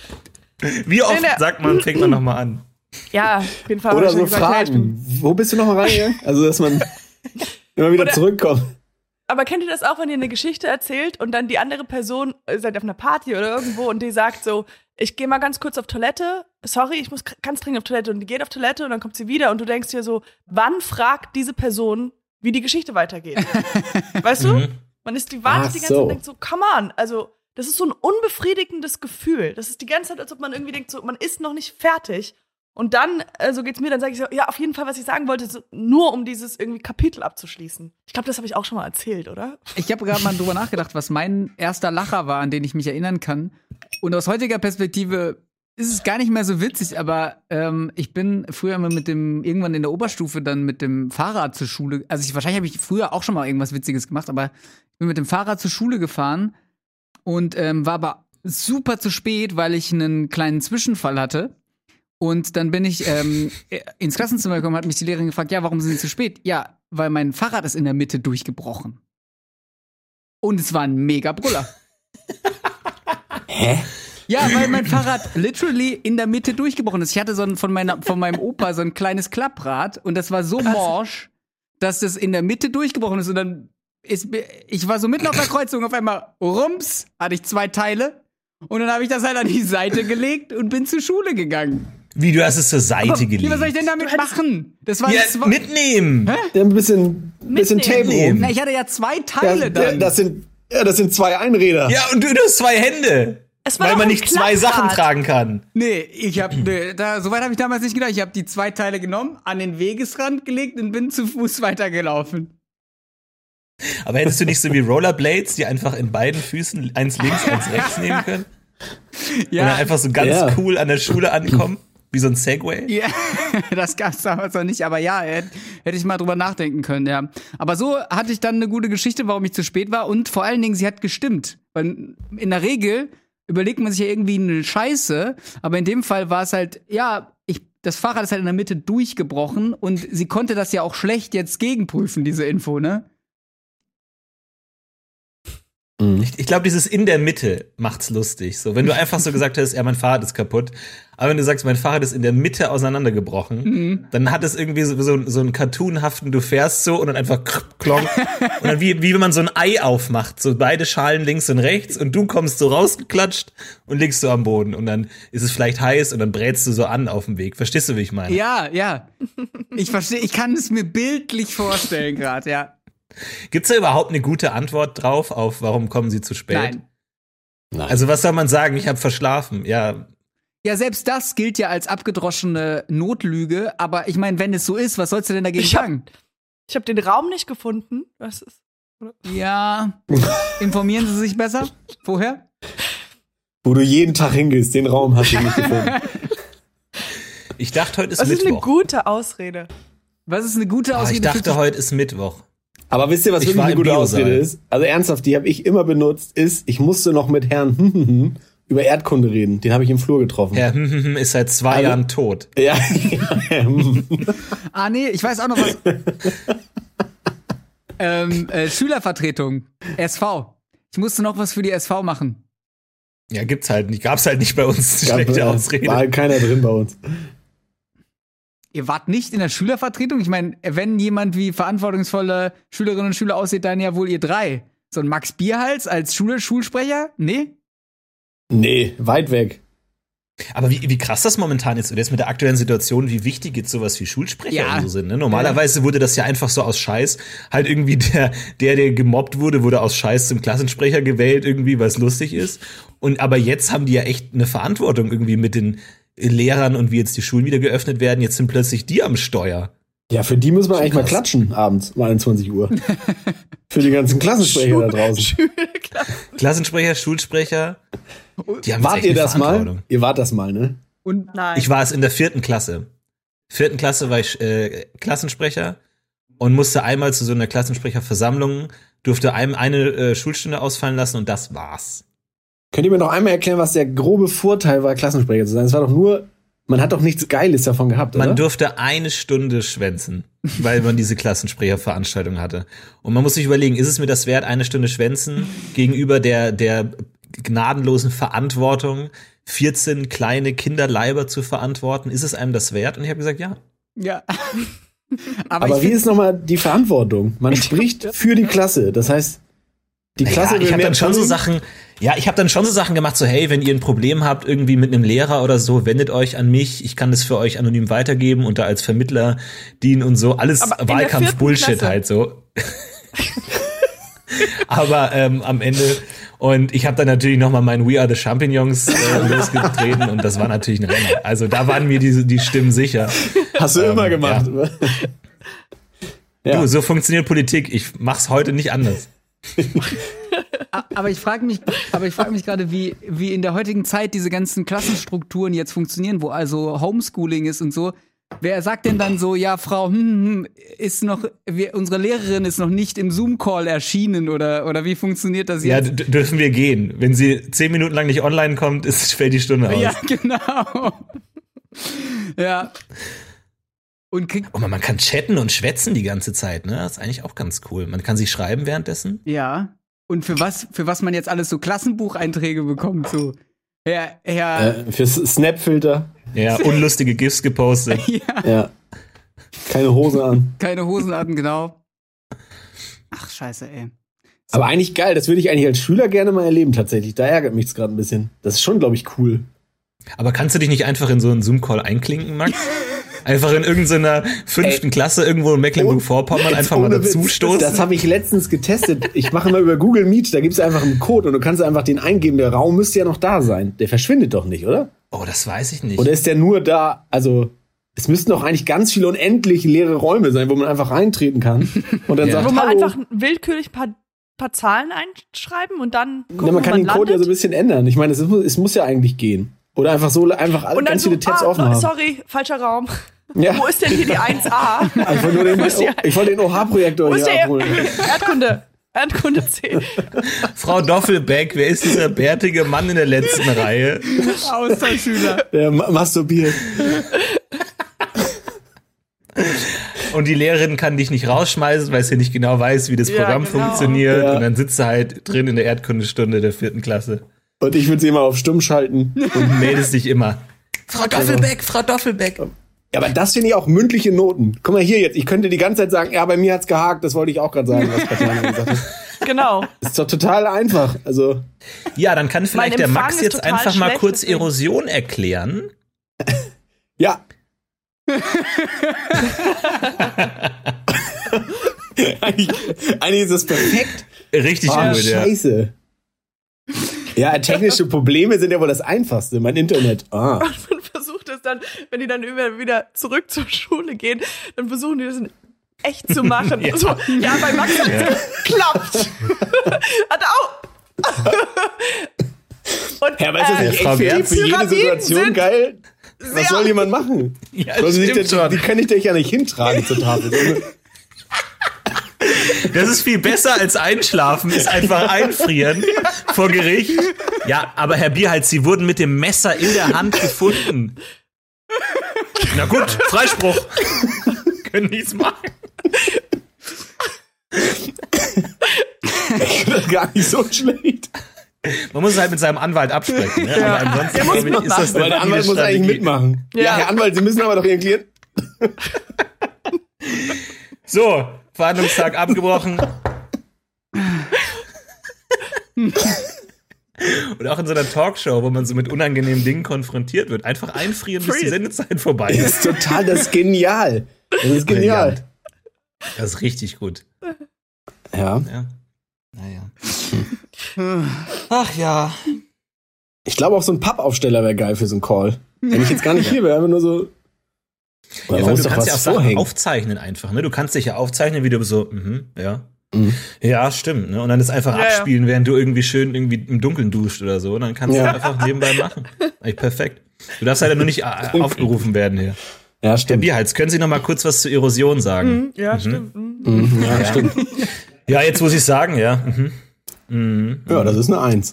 Wie oft
Nee, nee.
sagt man, fängt man nochmal an?
ja, auf jeden Fall.
Oder
habe ich
so
gesagt, ja, ich bin-
Fragen. Wo bist du noch mal reingegangen? Also, dass man immer wieder
Oder-
zurückkommt.
Aber kennt ihr das auch, wenn ihr eine Geschichte erzählt und dann die andere Person, ihr seid auf einer Party oder irgendwo und die sagt so, ich gehe mal ganz kurz auf Toilette, sorry, ich muss ganz dringend auf Toilette, und die geht auf Toilette und dann kommt sie wieder und du denkst dir so, wann fragt diese Person, wie die Geschichte weitergeht? Weißt du?
Mhm.
Man ist die wartet
Ach
die ganze Zeit
so.
und denkt so, come on, also das ist so ein unbefriedigendes Gefühl. Das ist die ganze Zeit, als ob man irgendwie denkt, so, man ist noch nicht fertig. Und dann, äh, so geht's mir, dann sage ich so, ja, auf jeden Fall, was ich sagen wollte, so, nur um dieses irgendwie Kapitel abzuschließen. Ich glaube, das habe ich auch schon mal erzählt, oder?
Ich habe gerade mal drüber nachgedacht, was mein erster Lacher war, an den ich mich erinnern kann. Und aus heutiger Perspektive ist es gar nicht mehr so witzig, aber ähm, ich bin früher immer mit dem, irgendwann in der Oberstufe dann mit dem Fahrrad zur Schule, also ich, wahrscheinlich habe ich früher auch schon mal irgendwas Witziges gemacht, aber ich bin mit dem Fahrrad zur Schule gefahren und ähm, war aber super zu spät, weil ich einen kleinen Zwischenfall hatte. Und dann bin ich ähm, ins Klassenzimmer gekommen, hat mich die Lehrerin gefragt, ja, warum sind Sie zu spät? Ja, weil mein Fahrrad ist in der Mitte durchgebrochen. Und es war ein mega Brüller.
Hä?
Ja, weil mein Fahrrad literally in der Mitte durchgebrochen ist. Ich hatte so ein, von, meiner, von meinem Opa so ein kleines Klapprad und das war so morsch, dass das in der Mitte durchgebrochen ist. Und dann ist, ich war so mitten auf der Kreuzung, auf einmal rums, hatte ich zwei Teile. Und dann habe ich das halt an die Seite gelegt und bin zur Schule gegangen.
Wie, du hast es zur Seite
Aber,
gelegt?
wie, was soll ich denn damit machen? Das war
Ja,
das war,
mitnehmen.
Ja, ein bisschen, bisschen Tape
Mitnehmen.
rum.
Na, ich hatte ja zwei
Ja,
Teile dann.
das sind, ja, das sind zwei Einräder.
Ja, und du, du hast zwei Hände.
Es war
Weil
doch
man
ein
nicht zwei
Klapprad.
Sachen tragen kann.
Nee, ich hab, nee, da, soweit habe ich damals nicht gedacht. Ich habe die zwei Teile genommen, an den Wegesrand gelegt und bin zu Fuß weitergelaufen.
Aber hättest du nicht so wie Rollerblades, die einfach in beiden Füßen eins links, eins rechts nehmen können? Und dann einfach so ganz
Ja.
cool an der Schule ankommen? Wie so ein Segway?
Ja, das gab's damals noch nicht, aber ja, hätte hätt ich mal drüber nachdenken können, ja. Aber so hatte ich dann eine gute Geschichte, warum ich zu spät war und vor allen Dingen, sie hat gestimmt. Weil in der Regel überlegt man sich ja irgendwie eine Scheiße, aber in dem Fall war es halt, ja, ich, das Fahrrad ist halt in der Mitte durchgebrochen und sie konnte das ja auch schlecht jetzt gegenprüfen, diese Info, ne?
Ich, ich glaube, dieses in der Mitte macht's lustig. So, wenn du einfach so gesagt hast, ja, mein Fahrrad ist kaputt, aber wenn du sagst, mein Fahrrad ist in der Mitte auseinandergebrochen, mhm. dann hat es irgendwie so, so, so einen cartoonhaften, du fährst so und dann einfach klonk und dann wie, wie wenn man so ein Ei aufmacht, so beide Schalen links und rechts und du kommst so rausgeklatscht und liegst so am Boden und dann ist es vielleicht heiß und dann brätst du so an auf dem Weg. Verstehst du, wie ich meine?
Ja, ja. Ich verstehe, ich kann es mir bildlich vorstellen gerade, ja.
Gibt's da überhaupt eine gute Antwort drauf auf, warum kommen sie zu spät?
Nein.
Nein.
Also was soll man sagen? Ich habe verschlafen. Ja.
Ja, selbst das gilt ja als abgedroschene Notlüge. Aber ich meine, wenn es so ist, was sollst du denn dagegen
ich hab,
sagen?
Ich habe den Raum nicht gefunden. Was ist?
Ja. Informieren Sie sich besser vorher?
Wo du jeden Tag hingehst, den Raum hast du nicht gefunden.
Ich dachte, heute ist
Was
Mittwoch.
ist eine gute Ausrede?
Was ist eine gute
Ah,
Ausrede?
ich dachte, heute ist Mittwoch.
Aber wisst ihr, was
Ich
wirklich
war
eine
im
gute
Biosaal.
Ausrede ist? Also ernsthaft, die habe ich immer benutzt, ist, ich musste noch mit Herrn über Erdkunde reden. Den habe ich im Flur getroffen.
Herr ist seit zwei
Also-
Jahren tot.
Ja.
Ah, nee, ich weiß auch noch was. ähm, äh, Schülervertretung, S V. Ich musste noch was für die S V machen.
Ja, gibt's halt nicht. Gab's halt nicht bei uns.
Gab,
Schlechte
äh,
Ausrede.
War halt keiner drin bei uns.
Ihr wart nicht in der Schülervertretung? Ich meine, wenn jemand wie verantwortungsvolle Schülerinnen und Schüler aussieht, dann ja wohl ihr drei. So ein Max Bierhals als Schule Schulsprecher? Nee?
Nee, weit weg.
Aber wie, wie krass das momentan jetzt ist mit der aktuellen Situation, wie wichtig jetzt sowas wie Schulsprecher
Ja.
und so sind. Ne? Normalerweise wurde das ja einfach so aus Scheiß, halt irgendwie der, der, der gemobbt wurde, wurde aus Scheiß zum Klassensprecher gewählt, irgendwie, weil es lustig ist. Und aber jetzt haben die ja echt eine Verantwortung irgendwie mit den Lehrern und wie jetzt die Schulen wieder geöffnet werden. Jetzt sind plötzlich die am Steuer.
Ja, für die müssen wir eigentlich mal
krass.
klatschen, abends um einundzwanzig Uhr. Für die ganzen Klassensprecher da draußen.
Klassensprecher, Schulsprecher. Die haben jetzt
Wart
echt
ihr
eine
das mal?
Verantwortung.
Ihr wart das mal, ne?
Und
Nein.
Ich war es in der vierten Klasse. Vierten Klasse war ich äh, Klassensprecher und musste einmal zu so einer Klassensprecherversammlung, durfte einem eine äh, Schulstunde ausfallen lassen und das war's.
Könnt ihr mir noch einmal erklären, was der grobe Vorteil war, Klassensprecher zu sein? Es war doch nur, man hat doch nichts Geiles davon gehabt, oder?
Man durfte eine Stunde schwänzen, weil man diese Klassensprecherveranstaltung hatte. Und man muss sich überlegen, ist es mir das wert, eine Stunde schwänzen gegenüber der, der gnadenlosen Verantwortung, vierzehn kleine Kinderleiber zu verantworten? Ist es einem das wert? Und ich habe gesagt, ja.
ja. Aber,
Aber
ich
wie
find,
ist nochmal die Verantwortung? Man spricht für die Klasse. Das heißt, die Klasse
Ja,
will
ich habe
mehr
dann schon so
Pulling.
Sachen, ja, ich habe dann schon so Sachen gemacht, so hey, wenn ihr ein Problem habt irgendwie mit einem Lehrer oder so, wendet euch an mich, ich kann das für euch anonym weitergeben und da als Vermittler dienen und so, alles
Aber in der
Wahlkampf-Bullshit
vierten Klasse.
halt so. Aber ähm, am Ende und ich habe dann natürlich noch mal mein We Are the Champignons äh, losgetreten und das war natürlich ein Renner. Also da waren mir die, die Stimmen sicher.
Hast du
Ähm,
immer gemacht. Ja.
Du, so funktioniert Politik. Ich mach's heute nicht anders.
aber ich frage mich, aber ich frage mich gerade, wie, wie in der heutigen Zeit diese ganzen Klassenstrukturen jetzt funktionieren, wo also Homeschooling ist und so. Wer sagt denn dann so, ja, Frau, hm, hm, ist noch, wir, unsere Lehrerin ist noch nicht im Zoom-Call erschienen oder, oder wie funktioniert das
Ja,
jetzt?
d- dürfen wir gehen. Wenn sie zehn Minuten lang nicht online kommt, ist, fällt die Stunde aus.
Ja, genau. Ja. Und kriegt,
Oh, man, man kann chatten und schwätzen die ganze Zeit, ne? Das ist eigentlich auch ganz cool. Man kann sich schreiben währenddessen.
ja. Und für was, für was man jetzt alles so Klassenbucheinträge bekommt, so. Herr, Herr,
Äh, fürs Snap-Filter.
Ja, unlustige GIFs gepostet.
ja,
Ja. Keine Hose an.
keine Hosen hatten, genau. Ach, scheiße, ey.
Aber eigentlich geil, das würde ich eigentlich als Schüler gerne mal erleben, tatsächlich. Da ärgert mich das gerade ein bisschen. Das ist schon, glaube ich, cool.
Aber kannst du dich nicht einfach in so einen Zoom-Call einklinken, Max? Einfach in irgendeiner fünften
Ey.
Klasse irgendwo in Mecklenburg-Vorpommern einfach mal
Ohne Witz.
dazu stoßen?
Das habe ich letztens getestet. Ich mache mal über Google Meet, da gibt's einfach einen Code und du kannst einfach den eingeben. Der Raum müsste ja noch da sein. Der verschwindet doch nicht, oder?
Oh, das weiß ich nicht.
Oder ist der nur da, also es müssten doch eigentlich ganz viele unendlich leere Räume sein, wo man einfach reintreten kann und dann
Ja.
sagt,
Wo man
hallo.
einfach willkürlich ein paar, paar Zahlen einschreiben und dann gucken,
Ja, man
wo
kann
man
den Code ja so
landet.
ein bisschen ändern. Ich meine, es, ist, es muss ja eigentlich gehen. Oder einfach so, einfach alle,
Und dann
ganz
so,
viele Tabs
ah,
offen haben.
sorry, falscher Raum.
Ja.
Wo ist denn hier die eins a?
Ich wollte nur den,
Wo ist die-
ich wollte den O H-Projektor
Wo ist
hier
der
abholen.
Erdkunde? Erdkunde zehn.
Frau Doffelbeck, wer ist dieser bärtige Mann in der letzten Reihe?
Austauschschüler.
Der ma- masturbiert.
Und die Lehrerin kann dich nicht rausschmeißen, weil sie nicht genau weiß, wie das
Ja,
Programm
genau.
funktioniert.
Ja.
Und dann sitzt du halt drin in der Erdkundestunde der vierten Klasse
Und ich würde sie immer auf stumm schalten.
und meldest dich immer. Frau Doffelbeck, Frau Doffelbeck.
Ja, aber das finde ich auch mündliche Noten. Guck mal hier jetzt, ich könnte die ganze Zeit sagen, ja, bei mir hat's gehakt, das wollte ich auch gerade sagen, was Katjana gesagt hat.
Genau.
Ist doch total einfach. Also,
Ja, dann kann vielleicht der
Empfang
Max
ist
jetzt
total
einfach mal
schlecht,
kurz
deswegen-
Erosion erklären.
ja. eigentlich, eigentlich ist es perfekt.
Richtig
Ah,
gut, ja.
scheiße. Ja, technische Probleme sind ja wohl das Einfachste. Mein Internet. Ah.
Man versucht es dann, wenn die dann über- wieder zurück zur Schule gehen, dann versuchen die das in echt zu machen.
Ja.
So, ja, bei Max hat es geklappt. Hat auch. Und,
Ja, aber ist das
äh,
nicht
Frau
echt für,
Gerz?
für jede
Pyramiden
Situation
sind
geil? Was
sehr-
soll jemand machen?
Ja,
Soll sie sich
stimmt
denn-
schon.
Die kann ich dich ja nicht hintragen zur Tafel. So,
Das ist viel besser als einschlafen, ist einfach einfrieren vor Gericht. Ja, aber Herr Bierhals, Sie wurden mit dem Messer in der Hand gefunden. Na gut, Freispruch. Können nichts machen.
das ist gar nicht so schlecht.
Man muss es halt mit seinem Anwalt absprechen. Ne? Aber ansonsten,
Der muss
glaube ich, ist das
Weil
eine
der Anwalt
valide
muss eigentlich
Strategie.
mitmachen. Ja.
Ja.
Herr Anwalt, Sie müssen aber doch Ihren Klienten.
So, Verhandlungstag abgebrochen. Und auch in so einer Talkshow, wo man so mit unangenehmen Dingen konfrontiert wird. Einfach einfrieren, bis die
Freeze.
Sendezeit vorbei
Das
ist.
ist total, das ist genial. Das ist genial.
Das ist richtig gut.
Ja.
Ja. Naja. Ach ja.
Ich glaube auch so ein Pappaufsteller wäre geil für so einen Call. Wenn ich jetzt gar nicht hier wäre, einfach nur so. Oder
Ja,
man muss
du
doch
kannst ja auch
was
Sachen
vorhängen.
aufzeichnen einfach, ne? Du kannst dich ja aufzeichnen, wie du so, mhm, ja.
Mhm.
Ja, stimmt, ne? Und dann das einfach
Ja, ja.
abspielen, während du irgendwie schön irgendwie im Dunkeln duscht oder so. Und dann kannst
Ja.
du einfach nebenbei machen. Eigentlich perfekt. Du darfst leider nur nicht äh, aufgerufen werden hier.
Ja,
Herr
stimmt.
Bierhals, können Sie noch mal kurz was zur Erosion sagen?
Mhm, ja, stimmt. Mhm.
Mhm, ja,
Ja.
stimmt.
Ja, jetzt muss ich sagen, ja. Mhm. Mhm.
Ja, das ist eine Eins.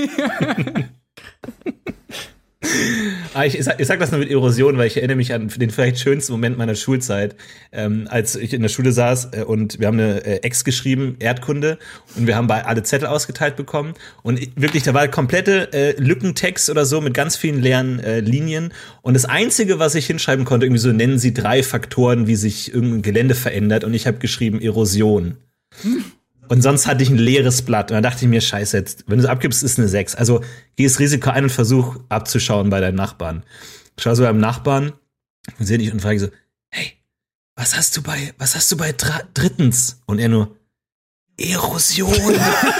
Ah, ich, ich, sag, ich sag das nur mit Erosion, weil ich erinnere mich an den vielleicht schönsten Moment meiner Schulzeit, ähm, als ich in der Schule saß äh, und wir haben eine äh, Ex geschrieben, Erdkunde, und wir haben bei alle Zettel ausgeteilt bekommen und ich, wirklich, da war komplette äh, Lückentext oder so mit ganz vielen leeren äh, Linien und das Einzige, was ich hinschreiben konnte, irgendwie so, nennen Sie drei Faktoren, wie sich irgendein Gelände verändert, und ich habe geschrieben Erosion. Und sonst hatte ich ein leeres Blatt. Und dann dachte ich mir, scheiße, jetzt, wenn du es abgibst, ist eine sechs. Also geh das Risiko ein und versuch abzuschauen bei deinen Nachbarn. Schau so beim Nachbarn und sehe dich und frage so, hey, was hast du bei, was hast du bei dra- drittens? Und er nur, Erosion. Und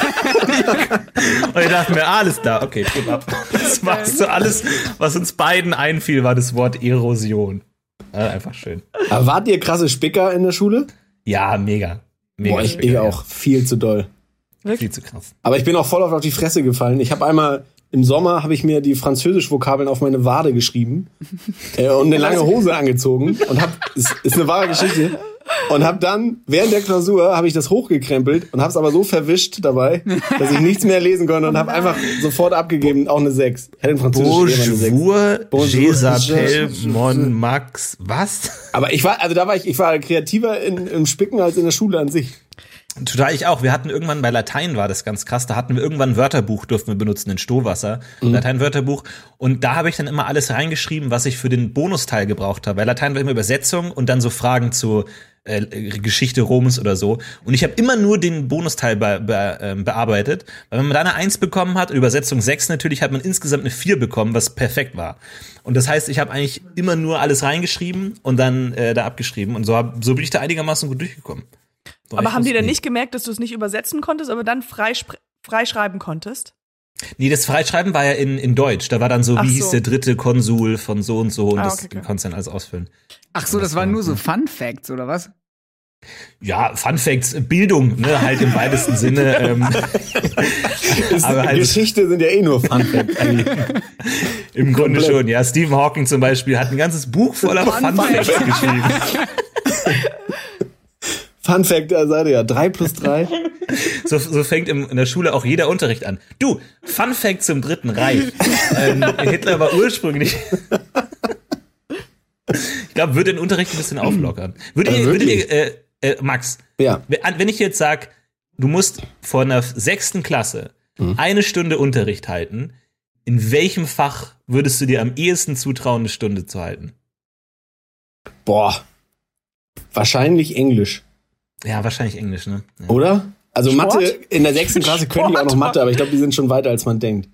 ich dachte mir, alles da, okay, gib ab. Das war so alles, was uns beiden einfiel, war das Wort Erosion. Ja, einfach schön.
Aber wart ihr krasse Spicker in der Schule?
Ja, mega. Mega
Boah, ich,
Spicker,
ich
ja.
auch. Viel zu doll.
Viel zu krass.
Aber ich bin auch voll oft auf die Fresse gefallen. Ich habe einmal im Sommer habe ich mir die Französisch-Vokabeln auf meine Wade geschrieben äh, und eine lange Hose angezogen und hab, ist, ist eine wahre Geschichte, und hab dann während der Klausur habe ich das hochgekrempelt und hab's aber so verwischt dabei, dass ich nichts mehr lesen konnte und habe einfach sofort abgegeben, auch eine sechs. Ich hätte in Französisch immer eine sechs.
Bonjour,
Bonjour,
Jesapel,
je-
Mon, Max, was?
Aber ich war, also da war ich, ich war kreativer in, im Spicken als in der Schule an sich.
Total, ich auch. Wir hatten irgendwann, bei Latein war das ganz krass, da hatten wir irgendwann ein Wörterbuch, durften wir benutzen, in Stohwasser,
Mhm.
Latein-Wörterbuch. Und da habe ich dann immer alles reingeschrieben, was ich für den Bonusteil gebraucht habe. Weil Latein war immer Übersetzung und dann so Fragen zu äh, Geschichte Roms oder so. Und ich habe immer nur den Bonusteil be be äh, bearbeitet. Weil wenn man da eine Eins bekommen hat, Übersetzung sechs natürlich, hat man insgesamt eine vier bekommen, was perfekt war. Und das heißt, ich habe eigentlich immer nur alles reingeschrieben und dann äh, da abgeschrieben. Und so, hab, so bin ich da einigermaßen gut durchgekommen. So,
Aber
ich
haben die
wusste
denn
nie.
nicht gemerkt, dass du es nicht übersetzen konntest, aber dann frei, frei schreiben konntest?
Nee, das Freischreiben war ja in, in Deutsch. Da war dann so,
Ach
wie
so.
hieß der dritte Konsul von so und so, und
Ah,
das
okay, okay.
konntest du dann alles ausfüllen.
Ach so, das waren nur so Fun Facts, oder was?
Ja, Fun Facts, Bildung, ne, halt im weitesten Sinne. Ähm,
Ist,
Aber halt-
Geschichte sind ja eh nur Fun Facts eigentlich.
Im Grunde
Komplett.
schon, ja. Stephen Hawking zum Beispiel hat ein ganzes Buch voller Fun Facts geschrieben.
Fun Fact, da seid ihr ja. Drei plus drei.
So, so fängt im, in der Schule auch jeder Unterricht an. Du, Fun Fact zum Dritten Reich. ähm, Hitler war ursprünglich. Ich glaube, würde den Unterricht ein bisschen auflockern. Würde
Ja,
ihr, würdet
wirklich?
ihr äh, äh, Max,
Ja.
wenn ich jetzt sag, du musst vor einer sechsten Klasse
Mhm.
eine Stunde Unterricht halten, in welchem Fach würdest du dir am ehesten zutrauen, eine Stunde zu halten?
Boah. Wahrscheinlich Englisch,
Ja, wahrscheinlich Englisch, ne? Ja.
oder? Also
Sport?
Mathe, in der sechsten Klasse können die auch noch
Sport.
Mathe, aber ich glaube, die sind schon weiter, als man denkt.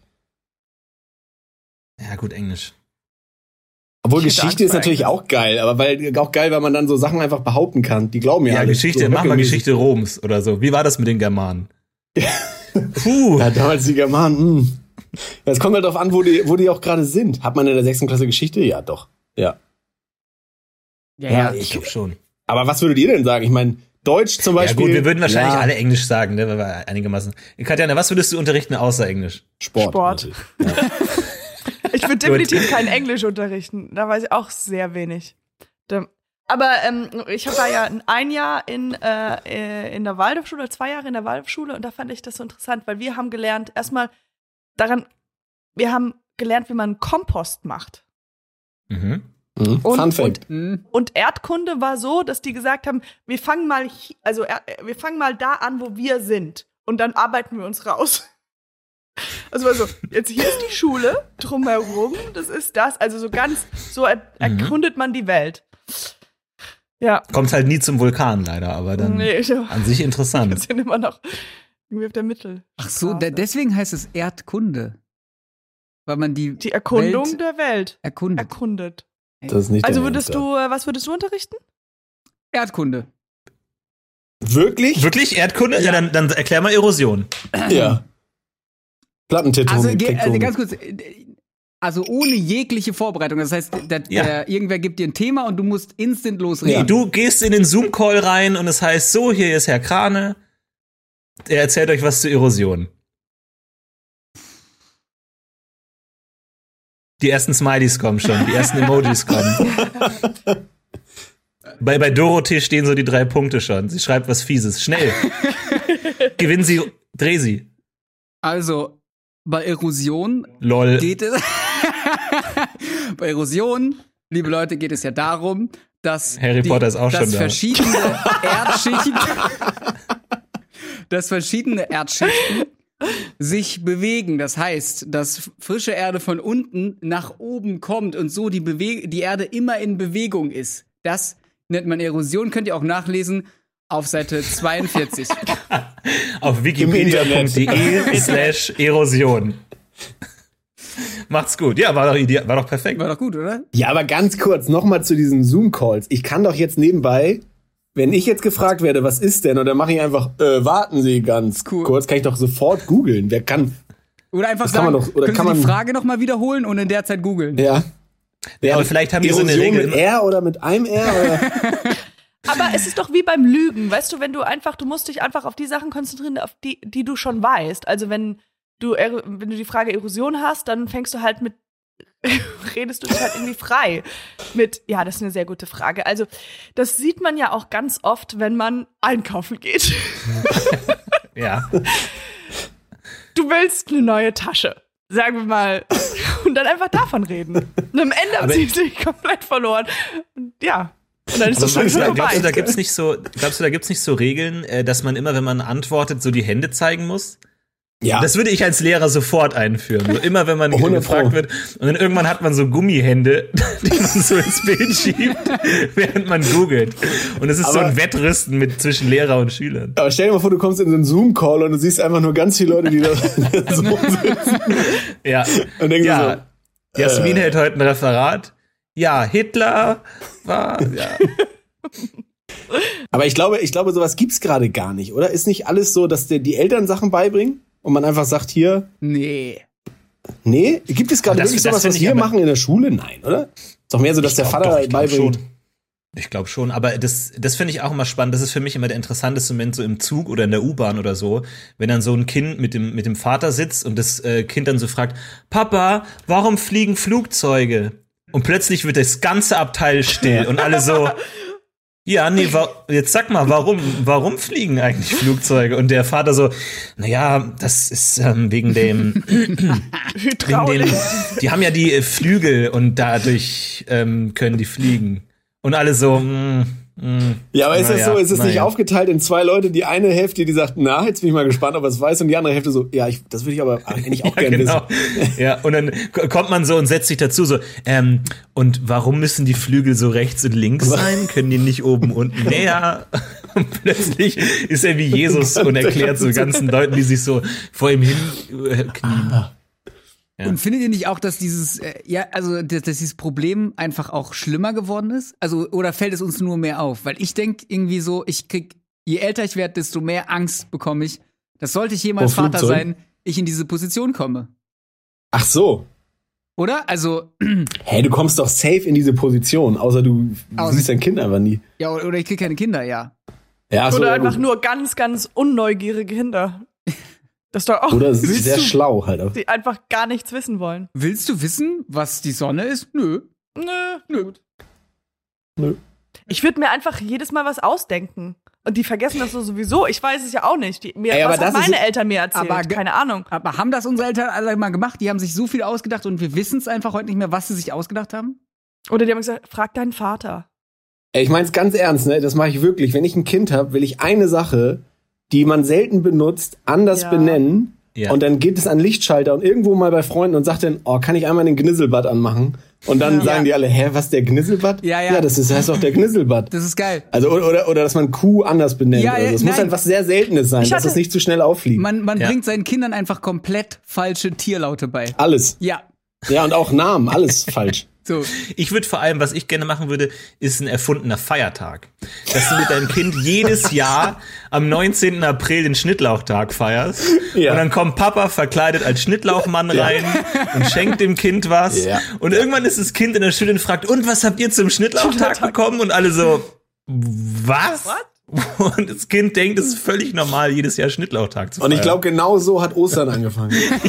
Ja, gut, Englisch.
Obwohl
Ich hätte
Geschichte
Angst
ist
vor
natürlich
Englisch.
auch geil, aber weil auch geil, weil man dann so Sachen einfach behaupten kann. Die glauben ja,
Ja,
alle.
Geschichte,
So
mach mal
höckelmäßig.
Geschichte Roms oder so. Wie war das mit den Germanen? Puh.
Ja, damals die Germanen. Hm. Ja, es kommt halt darauf an, wo die, wo die auch gerade sind. Hat man in der sechsten Klasse Geschichte? Ja, doch. Ja.
Ja,
Ja,
ja.
Ich glaube schon.
Aber was würdet ihr denn sagen? Ich meine, Deutsch zum
Ja
Beispiel.
gut, wir würden wahrscheinlich
ja,
alle Englisch sagen, ne, weil wir einigermaßen. Katjana, was würdest du unterrichten außer Englisch?
Sport.
Sport.
natürlich. Ja.
Ich würde definitiv kein Englisch unterrichten. Da weiß ich auch sehr wenig. Da, aber ähm, ich war ja ein Jahr in, äh, in der Waldorfschule, zwei Jahre in der Waldorfschule, und da fand ich das so interessant, weil wir haben gelernt, erstmal daran, wir haben gelernt, wie man Kompost macht.
Mhm.
Mhm.
Und-
Fun Fact.
Hm.
Und Erdkunde war so, dass die gesagt haben, wir fangen mal, hi- also er- wir fangen mal da an, wo wir sind, und dann arbeiten wir uns raus. Also, also jetzt hier ist die Schule, drumherum, das ist das, also so ganz, so er, erkundet man die Welt. Ja,
Kommt halt nie zum Vulkan leider, aber dann
nee, ich, wir
an sich interessant.
sind immer noch irgendwie auf der Mitte.
Ach so, de deswegen heißt es Erdkunde. Weil man die,
Die Erkundung
Welt
der Welt
erkundet.
erkundet.
Das ist nicht
Also
der
würdest
Ernst,
du, äh, was würdest du unterrichten?
Erdkunde.
ja. Wirklich?
Wirklich Erdkunde? Ja, dann, dann erklär mal Erosion.
Ja. Plattentektonik.
Also, ge- also
Tektonik.
ganz kurz, äh, also ohne jegliche Vorbereitung. Das heißt, der,
Ja.
der, irgendwer gibt dir ein Thema und du musst instant losreden.
Ja.
Du gehst in den Zoom-Call rein und es heißt so, hier ist Herr Krane. Er erzählt euch was zur Erosion. Die ersten Smileys kommen schon, die ersten Emojis kommen. Bei, bei Dorothee stehen so die drei Punkte schon. Sie schreibt was Fieses. Schnell. Gewinnen Sie, dreh sie.
Also, bei Erosion
Lol.
geht es. Bei Erosion, liebe Leute, geht es ja darum, dass
Harry Potter ist auch
dass
schon da.
verschiedene Erdschichten, dass verschiedene Erdschichten sich bewegen. Das heißt, dass frische Erde von unten nach oben kommt und so die, Bewe die Erde immer in Bewegung ist. Das nennt man Erosion. Könnt ihr auch nachlesen auf Seite zweiundvierzig.
Auf wikipedia.de slash Erosion. Macht's gut. Ja, war doch, ide- war doch perfekt.
War doch gut, oder?
Ja, aber ganz kurz, nochmal zu diesen Zoom-Calls. Ich kann doch jetzt nebenbei, wenn ich jetzt gefragt werde, was ist denn, und dann mache ich einfach, äh, warten Sie ganz
Cool.
kurz, kann ich doch sofort googeln. Wer kann,
Oder einfach
Das kann
sagen,
man doch- oder
können
kann
Sie die
man-
Frage noch mal wiederholen und in der Zeit googeln.
ja.
Ja, aber vielleicht haben die so eine
Erosion
Regel.
mit R oder mit einem R? Oder?
Aber es ist doch wie beim Lügen, weißt du, wenn du einfach, du musst dich einfach auf die Sachen konzentrieren, auf die, die du schon weißt. Also wenn du, er- wenn du die Frage Erosion hast, dann fängst du halt mit, redest du dich halt irgendwie frei mit, ja, das ist eine sehr gute Frage. Also das sieht man ja auch ganz oft, wenn man einkaufen geht.
Ja.
Du willst eine neue Tasche, sagen wir mal, und dann einfach davon reden. Und am Ende haben
Aber-
sie sich komplett verloren. Und ja. Und dann ist
Aber
das schon
Max,
vorbei.
glaubst du, da gibt's nicht so, glaubst du, da gibt's nicht so Regeln, äh, dass man immer, wenn man antwortet, so die Hände zeigen muss?
Ja.
Das würde ich als Lehrer sofort einführen. So immer, wenn man
hundert
gefragt
Pro.
wird. Und dann irgendwann hat man so Gummihände, die man so ins Bild schiebt, während man googelt. Und es ist so
Aber-
ein Wettrüsten mit zwischen Lehrer und Schülern.
Aber stell dir mal vor, du kommst in so einen Zoom-Call und du siehst einfach nur ganz viele Leute, die da so sitzen.
Ja.
Und denkst
Ja.
du
Jasmin hält heute ein Referat. Ja, Hitler war, ja.
Aber ich glaube, ich glaube, sowas gibt's gerade gar nicht, oder? Ist nicht alles so, dass dir die Eltern Sachen beibringen und man einfach sagt, hier,
Nee.
nee, gibt es gerade
Das-
wirklich
das
sowas,
find
was
ich
wir
aber-
machen in der Schule? Nein, oder? Ist doch mehr so, dass der
Doch,
Vater
doch, ich glaub
beibringt.
schon. Ich glaube schon, aber das, das finde ich auch immer spannend. Das ist für mich immer der interessanteste Moment so im Zug oder in der U-Bahn oder so, wenn dann so ein Kind mit dem, mit dem Vater sitzt und das äh, Kind dann so fragt, Papa, warum fliegen Flugzeuge? Und plötzlich wird das ganze Abteil still und alle so, ja, nee, wa- jetzt sag mal, warum, warum fliegen eigentlich Flugzeuge? Und der Vater so, naja, das ist ähm, wegen dem, wegen
Hydraulik.
dem, die haben ja die äh, Flügel und dadurch ähm, können die fliegen. Und alle so, mm, mm,
Ja, aber ist
na
das
ja,
so, ist es
na
nicht
ja.
aufgeteilt in zwei Leute, die eine Hälfte, die sagt, na, jetzt bin ich mal gespannt, ob er es weiß, und die andere Hälfte so, ja, ich, das würde ich aber eigentlich auch
Ja,
gerne
genau.
wissen.
Ja, und dann k- kommt man so und setzt sich dazu so, ähm, und warum müssen die Flügel so rechts und links sein? Können die nicht oben unten näher? Und plötzlich ist er wie Jesus und erklärt so ganzen Leuten, die sich so vor ihm hin äh, knien. Ja.
Und findet ihr nicht auch, dass dieses, äh, ja, also dass, dass dieses Problem einfach auch schlimmer geworden ist? Also, oder fällt es uns nur mehr auf? Weil ich denke irgendwie so, ich krieg, je älter ich werde, desto mehr Angst bekomme ich, dass sollte ich jemals
Vor
Vater
Flugzeugen?
sein, ich in diese Position komme.
Ach so.
Oder? Also,
Hä, du kommst doch safe in diese Position, außer du
Außer-
siehst dein Kind einfach nie.
ja, oder oder ich krieg keine Kinder, ja.
Ja, ach so,
Oder
ja,
einfach
gut.
nur ganz, ganz unneugierige Kinder. Das ist doch auch,
Oder es ist
Willst
sehr
du-
schlau halt.
die einfach gar nichts wissen wollen.
Willst du wissen, was die Sonne ist? Nö.
Nö,
Nö.
gut.
Nö.
Ich würde mir einfach jedes Mal was ausdenken. Und die vergessen das so sowieso. Ich weiß es ja auch nicht. Die, mir,
Ey, aber
was haben
das ist-
meine Eltern mir erzählt?
Aber ge-
Keine Ahnung.
Aber haben das unsere Eltern alle mal gemacht? Die haben sich so viel ausgedacht und wir wissen es einfach heute nicht mehr, was sie sich ausgedacht haben?
Oder die haben gesagt, frag deinen Vater.
Ey, ich mein's ganz ernst, ne? Das mache ich wirklich. Wenn ich ein Kind habe, will ich eine Sache, die man selten benutzt, anders
Ja.
benennen.
Ja.
Und dann geht es an Lichtschalter und irgendwo mal bei Freunden und sagt dann, oh, kann ich einmal den Gnisselbad anmachen? Und dann
Ja.
sagen die alle, hä, was, der Gnisselbad?
Ja, ja.
Ja, das ist, heißt doch der Gnisselbad.
Das ist geil.
Also, oder, oder, oder dass man Kuh anders benennt.
Ja,
oder
ja,
so. Es muss
nein.
halt was sehr Seltenes sein,
Ich
dass
hatte-
es nicht zu schnell auffliegt.
Man, man
Ja.
bringt seinen Kindern einfach komplett falsche Tierlaute bei.
Alles.
Ja,
Ja, und auch Namen, alles falsch.
so.
Ich würde vor allem, was ich gerne machen würde, ist ein erfundener Feiertag. Dass du mit deinem Kind jedes Jahr am neunzehnten April den Schnittlauchtag feierst.
Ja.
Und dann kommt Papa verkleidet als Schnittlauchmann rein und schenkt dem Kind was.
Ja.
Und irgendwann ist das Kind in der Schule und fragt, und was habt ihr zum Schnittlauchtag bekommen? Und alle so, was? Und das Kind denkt, es ist völlig normal, jedes Jahr Schnittlauchtag zu feiern.
Und ich glaube, genau so hat Ostern angefangen.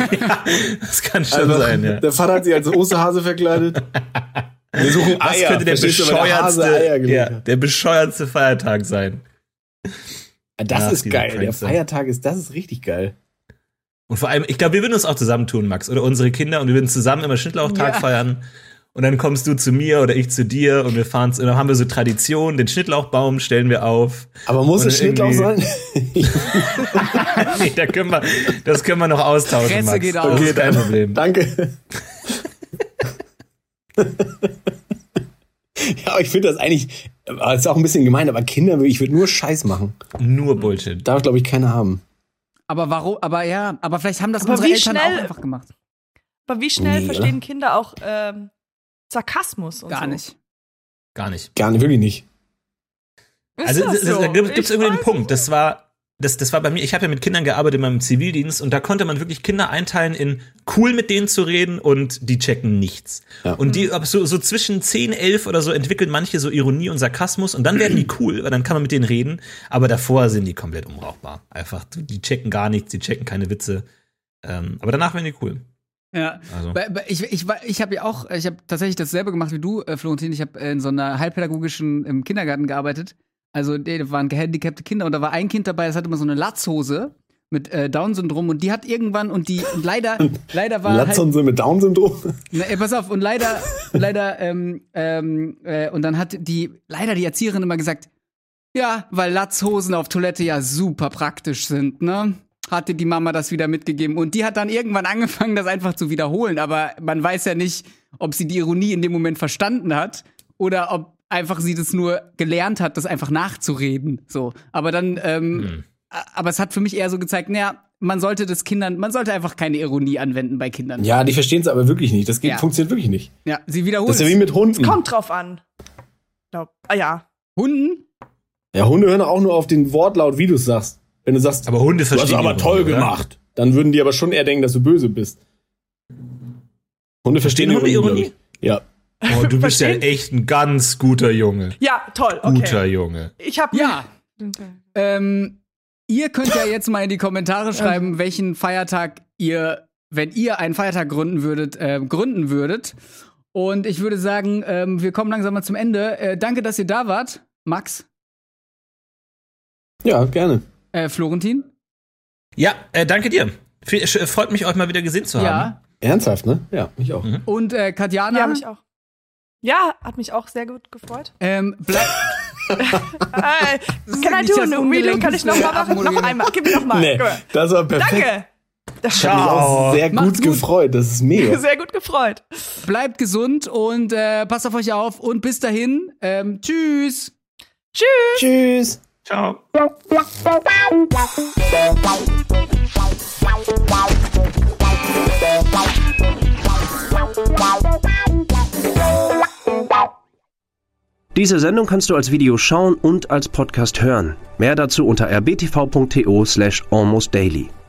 das kann schon
Also,
sein, ja.
Der Vater hat sich als Osterhase verkleidet. Wir suchen
Was
Eier.
könnte der
Verstehst du, weil der Hase Eier
bescheuertste,
gelegt
ja,
hat?
der bescheuertste Feiertag sein?
Das
Ach,
ist
diese
geil. Der
Prankster.
Feiertag ist, das ist richtig geil.
Und vor allem, ich glaube, wir würden uns auch zusammentun, Max, oder unsere Kinder, und wir würden zusammen immer Schnittlauchtag
Ja.
feiern. Und dann kommst du zu mir oder ich zu dir und wir fahren, und dann haben wir so Tradition, den Schnittlauchbaum stellen wir auf.
Aber muss
Und
es Schnittlauch
irgendwie-
sein?
Nee, da können wir, das können wir noch austauschen,
Fresse
Max.
geht auf.
Okay, kein Problem.
Danke. Ja, aber ich finde das eigentlich, aber ist auch ein bisschen gemein, aber Kinder, ich würde nur Scheiß machen.
Nur Bullshit.
Darf, glaube ich, keiner haben.
Aber warum, aber ja, aber vielleicht haben das
Aber
unsere
wie
Eltern
schnell-
auch einfach gemacht.
Aber wie schnell
Nee,
verstehen
oder?
Kinder auch ähm, Sarkasmus und
Gar
so?
nicht.
Gar nicht.
Gar nicht, wirklich nicht.
Ist
Also,
das
das,
so?
da gibt es
Ich
irgendwie einen
weiß
Punkt. Das war, das, das war bei mir, ich habe ja mit Kindern gearbeitet in meinem Zivildienst und da konnte man wirklich Kinder einteilen in cool mit denen zu reden und die checken nichts.
Ja.
Und die, aber so, so zwischen zehn, elf oder so entwickeln manche so Ironie und Sarkasmus und dann werden die cool, weil dann kann man mit denen reden, aber davor sind die komplett unbrauchbar. Einfach, die checken gar nichts, die checken keine Witze. Ähm, aber danach werden die cool.
Ja.
Also.
Bei- bei- Ich, ich, war- ich habe ja auch, ich habe tatsächlich dasselbe gemacht wie du, äh, Florentin. Ich habe in so einer heilpädagogischen im Kindergarten gearbeitet. Also da waren gehandicapte Kinder und da war ein Kind dabei, das hatte immer so eine Latzhose mit äh, Down-Syndrom und die hat irgendwann und die und leider leider war halt,
Latzhose mit Down-Syndrom.
na, ey, pass auf und leider leider ähm, ähm, äh, und dann hat die leider die Erzieherin immer gesagt, ja, weil Latzhosen auf Toilette ja super praktisch sind, ne? Hatte die Mama das wieder mitgegeben und die hat dann irgendwann angefangen, das einfach zu wiederholen, aber man weiß ja nicht, ob sie die Ironie in dem Moment verstanden hat oder ob einfach sie das nur gelernt hat, das einfach nachzureden, so. Aber dann, ähm,
Hm.
aber es hat für mich eher so gezeigt, naja, man sollte das Kindern, man sollte einfach keine Ironie anwenden bei Kindern.
Ja, die verstehen es aber wirklich nicht. Das geht,
Ja.
funktioniert wirklich nicht.
Ja, sie wiederholen
Das ist ja wie mit Hunden.
Kommt drauf an. Glaub, ah ja.
Hunden.
Ja, Hunde hören auch nur auf den Wortlaut, wie du es sagst. Wenn du sagst,
Aber Hunde
du hast
verstehen
aber
Ironie,
toll
oder?
gemacht, dann würden die aber schon eher denken, dass du böse bist. Hunde verstehen,
Hunde Ironie?
glaub ich. Ja.
Oh, du bist ja
Verstehen?
echt ein ganz guter Junge.
Ja, toll. Okay.
Guter Junge.
Ich habe
Ja. Ähm, ihr könnt ja jetzt mal in die Kommentare schreiben, welchen Feiertag ihr, wenn ihr einen Feiertag gründen würdet, äh, gründen würdet. Und ich würde sagen, ähm, wir kommen langsam mal zum Ende. Äh, danke, dass ihr da wart. Max,
Ja, gerne.
äh, Florentin.
Ja, äh, danke dir. Viel- sch- Freut mich, euch mal wieder gesehen zu haben.
Ja.
Ernsthaft, ne? Ja, mich auch.
Mhm.
Und äh, Katjana.
Ja, mich auch. Ja, hat mich auch sehr gut gefreut.
Ähm, bleib.
Äh, can I do a new Reading? Kann ich nochmal machen? Noch einmal. Gib mir nochmal.
Nee, das war perfekt.
Danke.
Das hat mich auch sehr gut
Macht's gut.
gefreut. Das ist mega.
Sehr gut gefreut.
Bleibt gesund und äh, passt auf euch auf. Und bis dahin, ähm, tschüss.
Tschüss.
Tschüss.
Ciao.
Diese Sendung kannst du als Video schauen und als Podcast hören. Mehr dazu unter r b t v punkt t o slash almost daily.